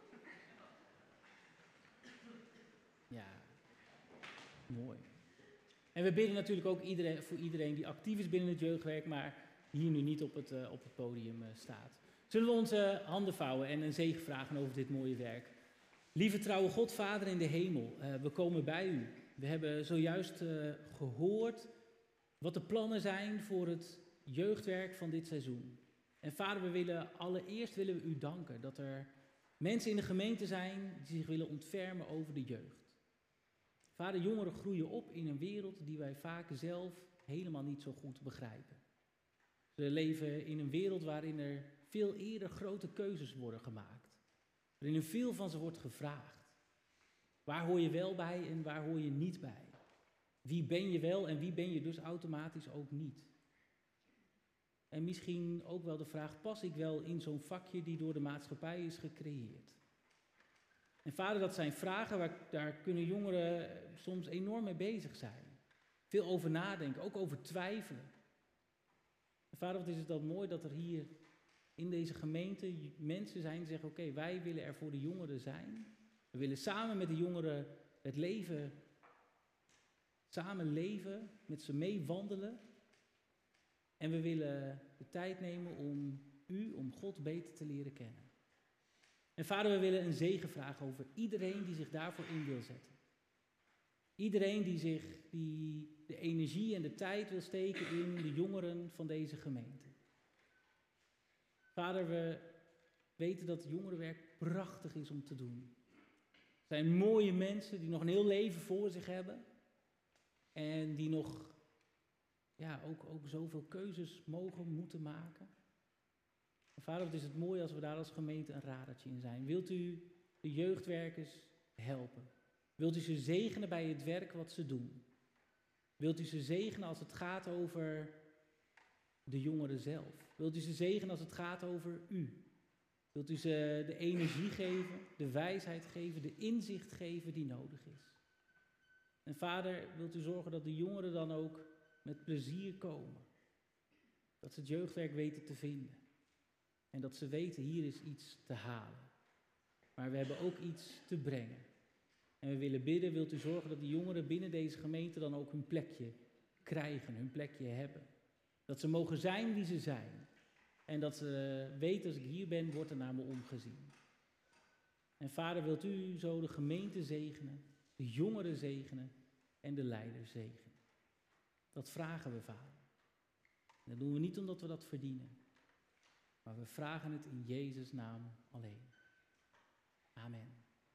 Ja, mooi. En we bidden natuurlijk ook voor iedereen die actief is binnen het jeugdwerk, maar hier nu niet op het podium staat. Zullen we onze handen vouwen en een zegen vragen over dit mooie werk? Lieve trouwe God, Vader in de hemel, we komen bij u. We hebben zojuist gehoord wat de plannen zijn voor het jeugdwerk van dit seizoen. En Vader, allereerst willen we u danken dat er mensen in de gemeente zijn die zich willen ontfermen over de jeugd. Vader, jongeren groeien op in een wereld die wij vaak zelf helemaal niet zo goed begrijpen. Ze leven in een wereld waarin er veel eerder grote keuzes worden gemaakt. Waarin er veel van ze wordt gevraagd. Waar hoor je wel bij en waar hoor je niet bij? Wie ben je wel en wie ben je dus automatisch ook niet? En misschien ook wel de vraag, pas ik wel in zo'n vakje die door de maatschappij is gecreëerd? En Vader, dat zijn vragen, daar kunnen jongeren soms enorm mee bezig zijn. Veel over nadenken, ook over twijfelen. En Vader, wat is het dan mooi dat er hier in deze gemeente mensen zijn die zeggen, oké, wij willen er voor de jongeren zijn. We willen samen met de jongeren het leven, samen leven, met ze meewandelen. En we willen de tijd nemen om God beter te leren kennen. En Vader, we willen een zegen vragen over iedereen die zich daarvoor in wil zetten. Iedereen die de energie en de tijd wil steken in de jongeren van deze gemeente. Vader, we weten dat jongerenwerk prachtig is om te doen. Het zijn mooie mensen die nog een heel leven voor zich hebben. En die nog ook zoveel keuzes moeten maken. Vader, wat is het mooi als we daar als gemeente een radertje in zijn. Wilt u de jeugdwerkers helpen? Wilt u ze zegenen bij het werk wat ze doen? Wilt u ze zegenen als het gaat over de jongeren zelf? Wilt u ze zegenen als het gaat over u? Wilt u ze de energie geven, de wijsheid geven, de inzicht geven die nodig is? En Vader, wilt u zorgen dat de jongeren dan ook met plezier komen? Dat ze het jeugdwerk weten te vinden. En dat ze weten, hier is iets te halen. Maar we hebben ook iets te brengen. En we willen bidden, wilt u zorgen dat die jongeren binnen deze gemeente dan ook hun plekje krijgen, hun plekje hebben. Dat ze mogen zijn wie ze zijn. En dat ze weten, als ik hier ben, wordt er naar me omgezien. En Vader, wilt u zo de gemeente zegenen, de jongeren zegenen en de leiders zegenen. Dat vragen we, Vader. En dat doen we niet omdat we dat verdienen. Maar we vragen het in Jezus' naam alleen. Amen.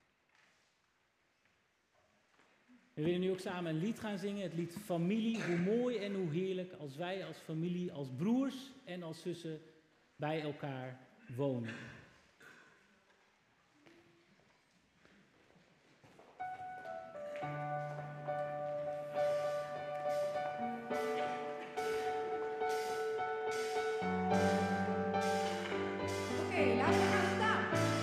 We willen nu ook samen een lied gaan zingen. Het lied Familie. Hoe mooi en hoe heerlijk als wij als familie, als broers en als zussen bij elkaar wonen. Oké, laten we gaan staan.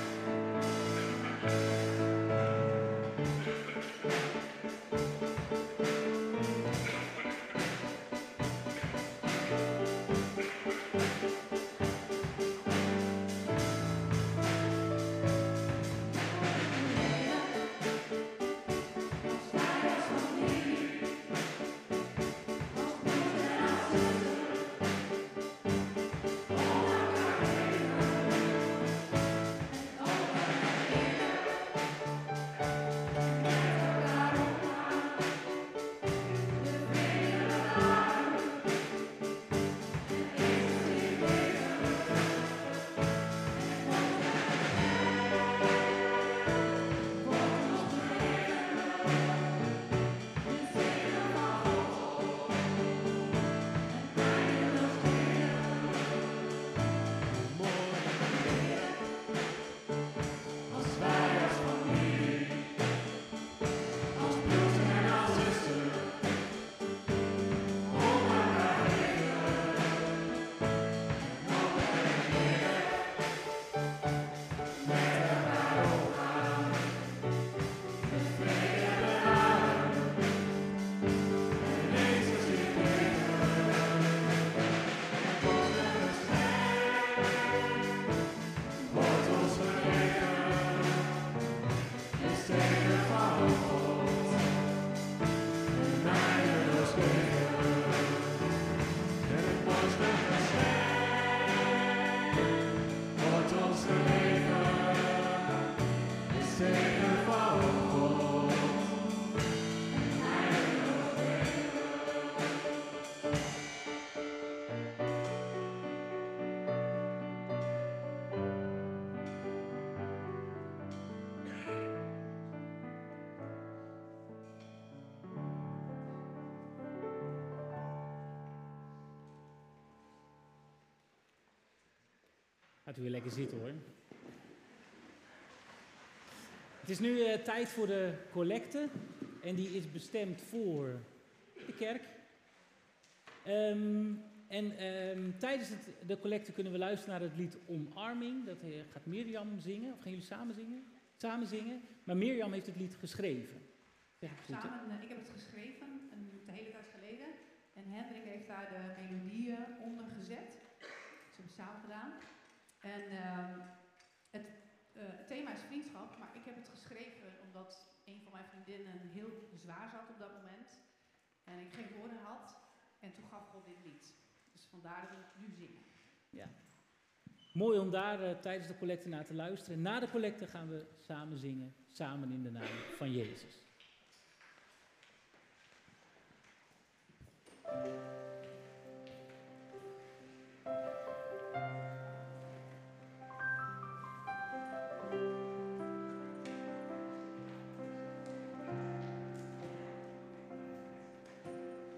Gaat u weer lekker zitten hoor. Het is nu tijd voor de collecte. En die is bestemd voor de kerk. Tijdens de collecte kunnen we luisteren naar het lied Omarming. Dat gaat Mirjam zingen. Of gaan jullie samen zingen? Samen zingen. Maar Mirjam heeft het lied geschreven. Zeg ik goed, hè? Samen, ik heb het geschreven, een hele tijd geleden. En Hendrik heeft daar de melodieën onder gezet. Dat hebben we samen gedaan. En het thema is vriendschap, maar ik heb het geschreven omdat een van mijn vriendinnen heel zwaar zat op dat moment. En ik geen woorden had. En toen gaf God dit lied. Dus vandaar dat we het nu zingen. Ja. Mooi om daar tijdens de collecte naar te luisteren. Na de collecte gaan we samen zingen, samen in de naam van Jezus.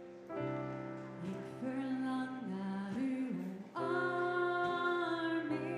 Ik verlang naar uw omarming.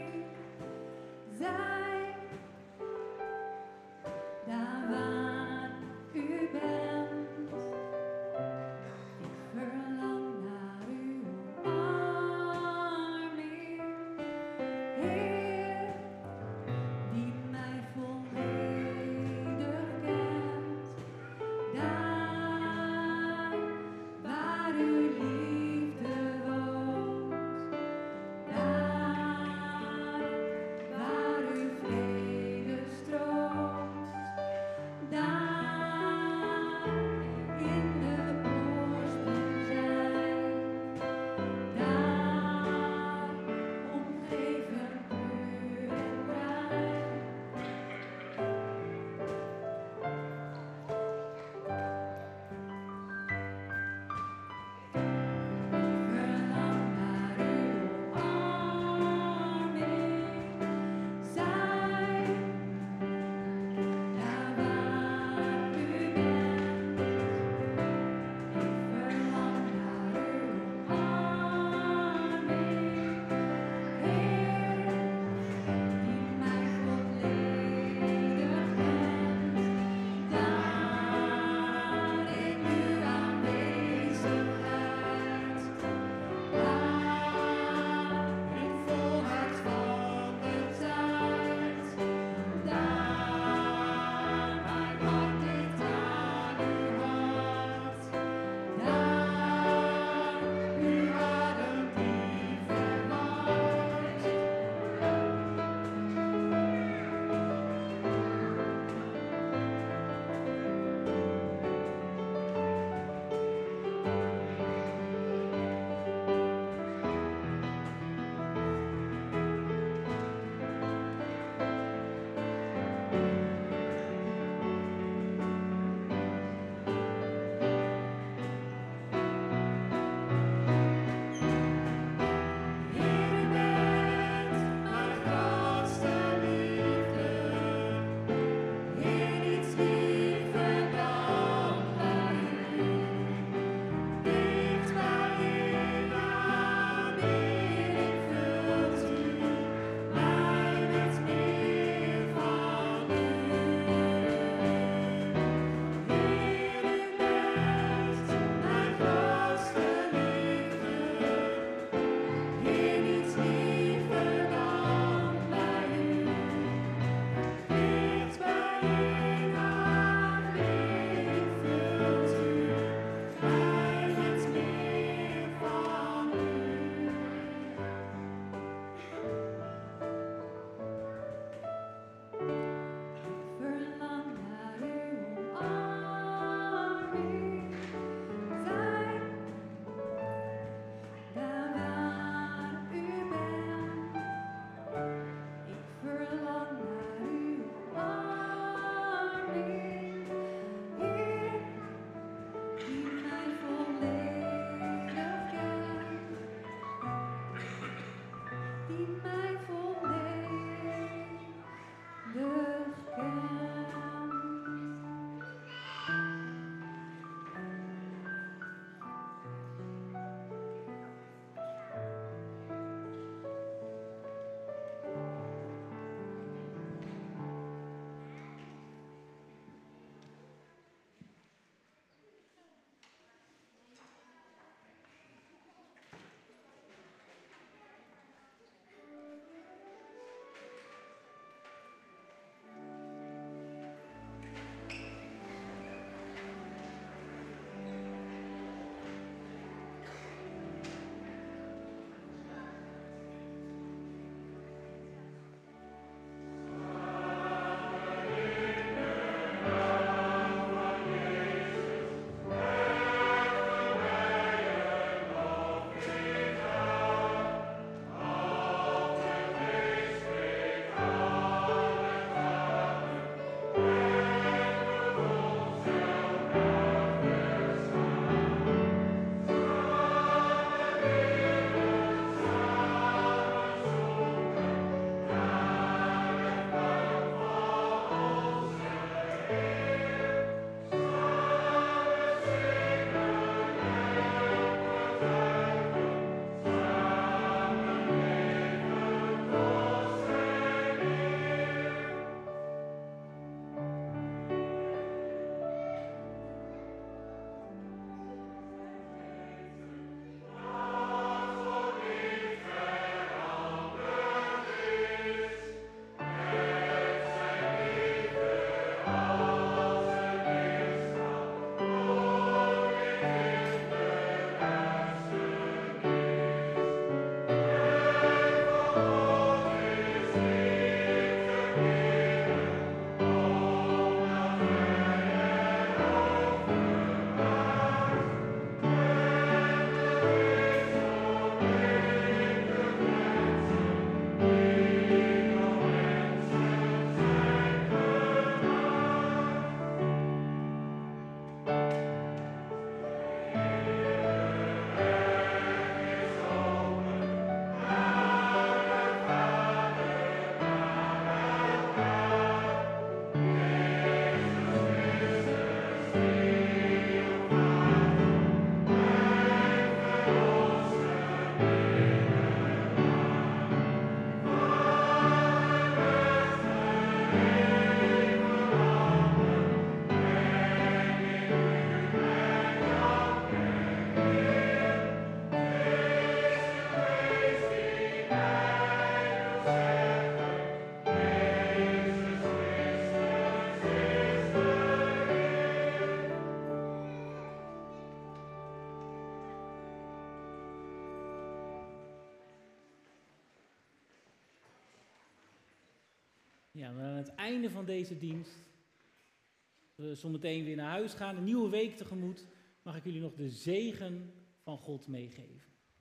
Ja, maar aan het einde van deze dienst, we zometeen weer naar huis gaan, een nieuwe week tegemoet, mag ik jullie nog de zegen van God meegeven.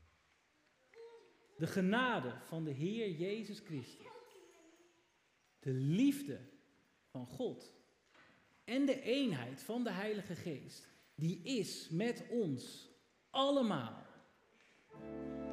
De genade van de Heer Jezus Christus, de liefde van God en de eenheid van de Heilige Geest, die is met ons allemaal.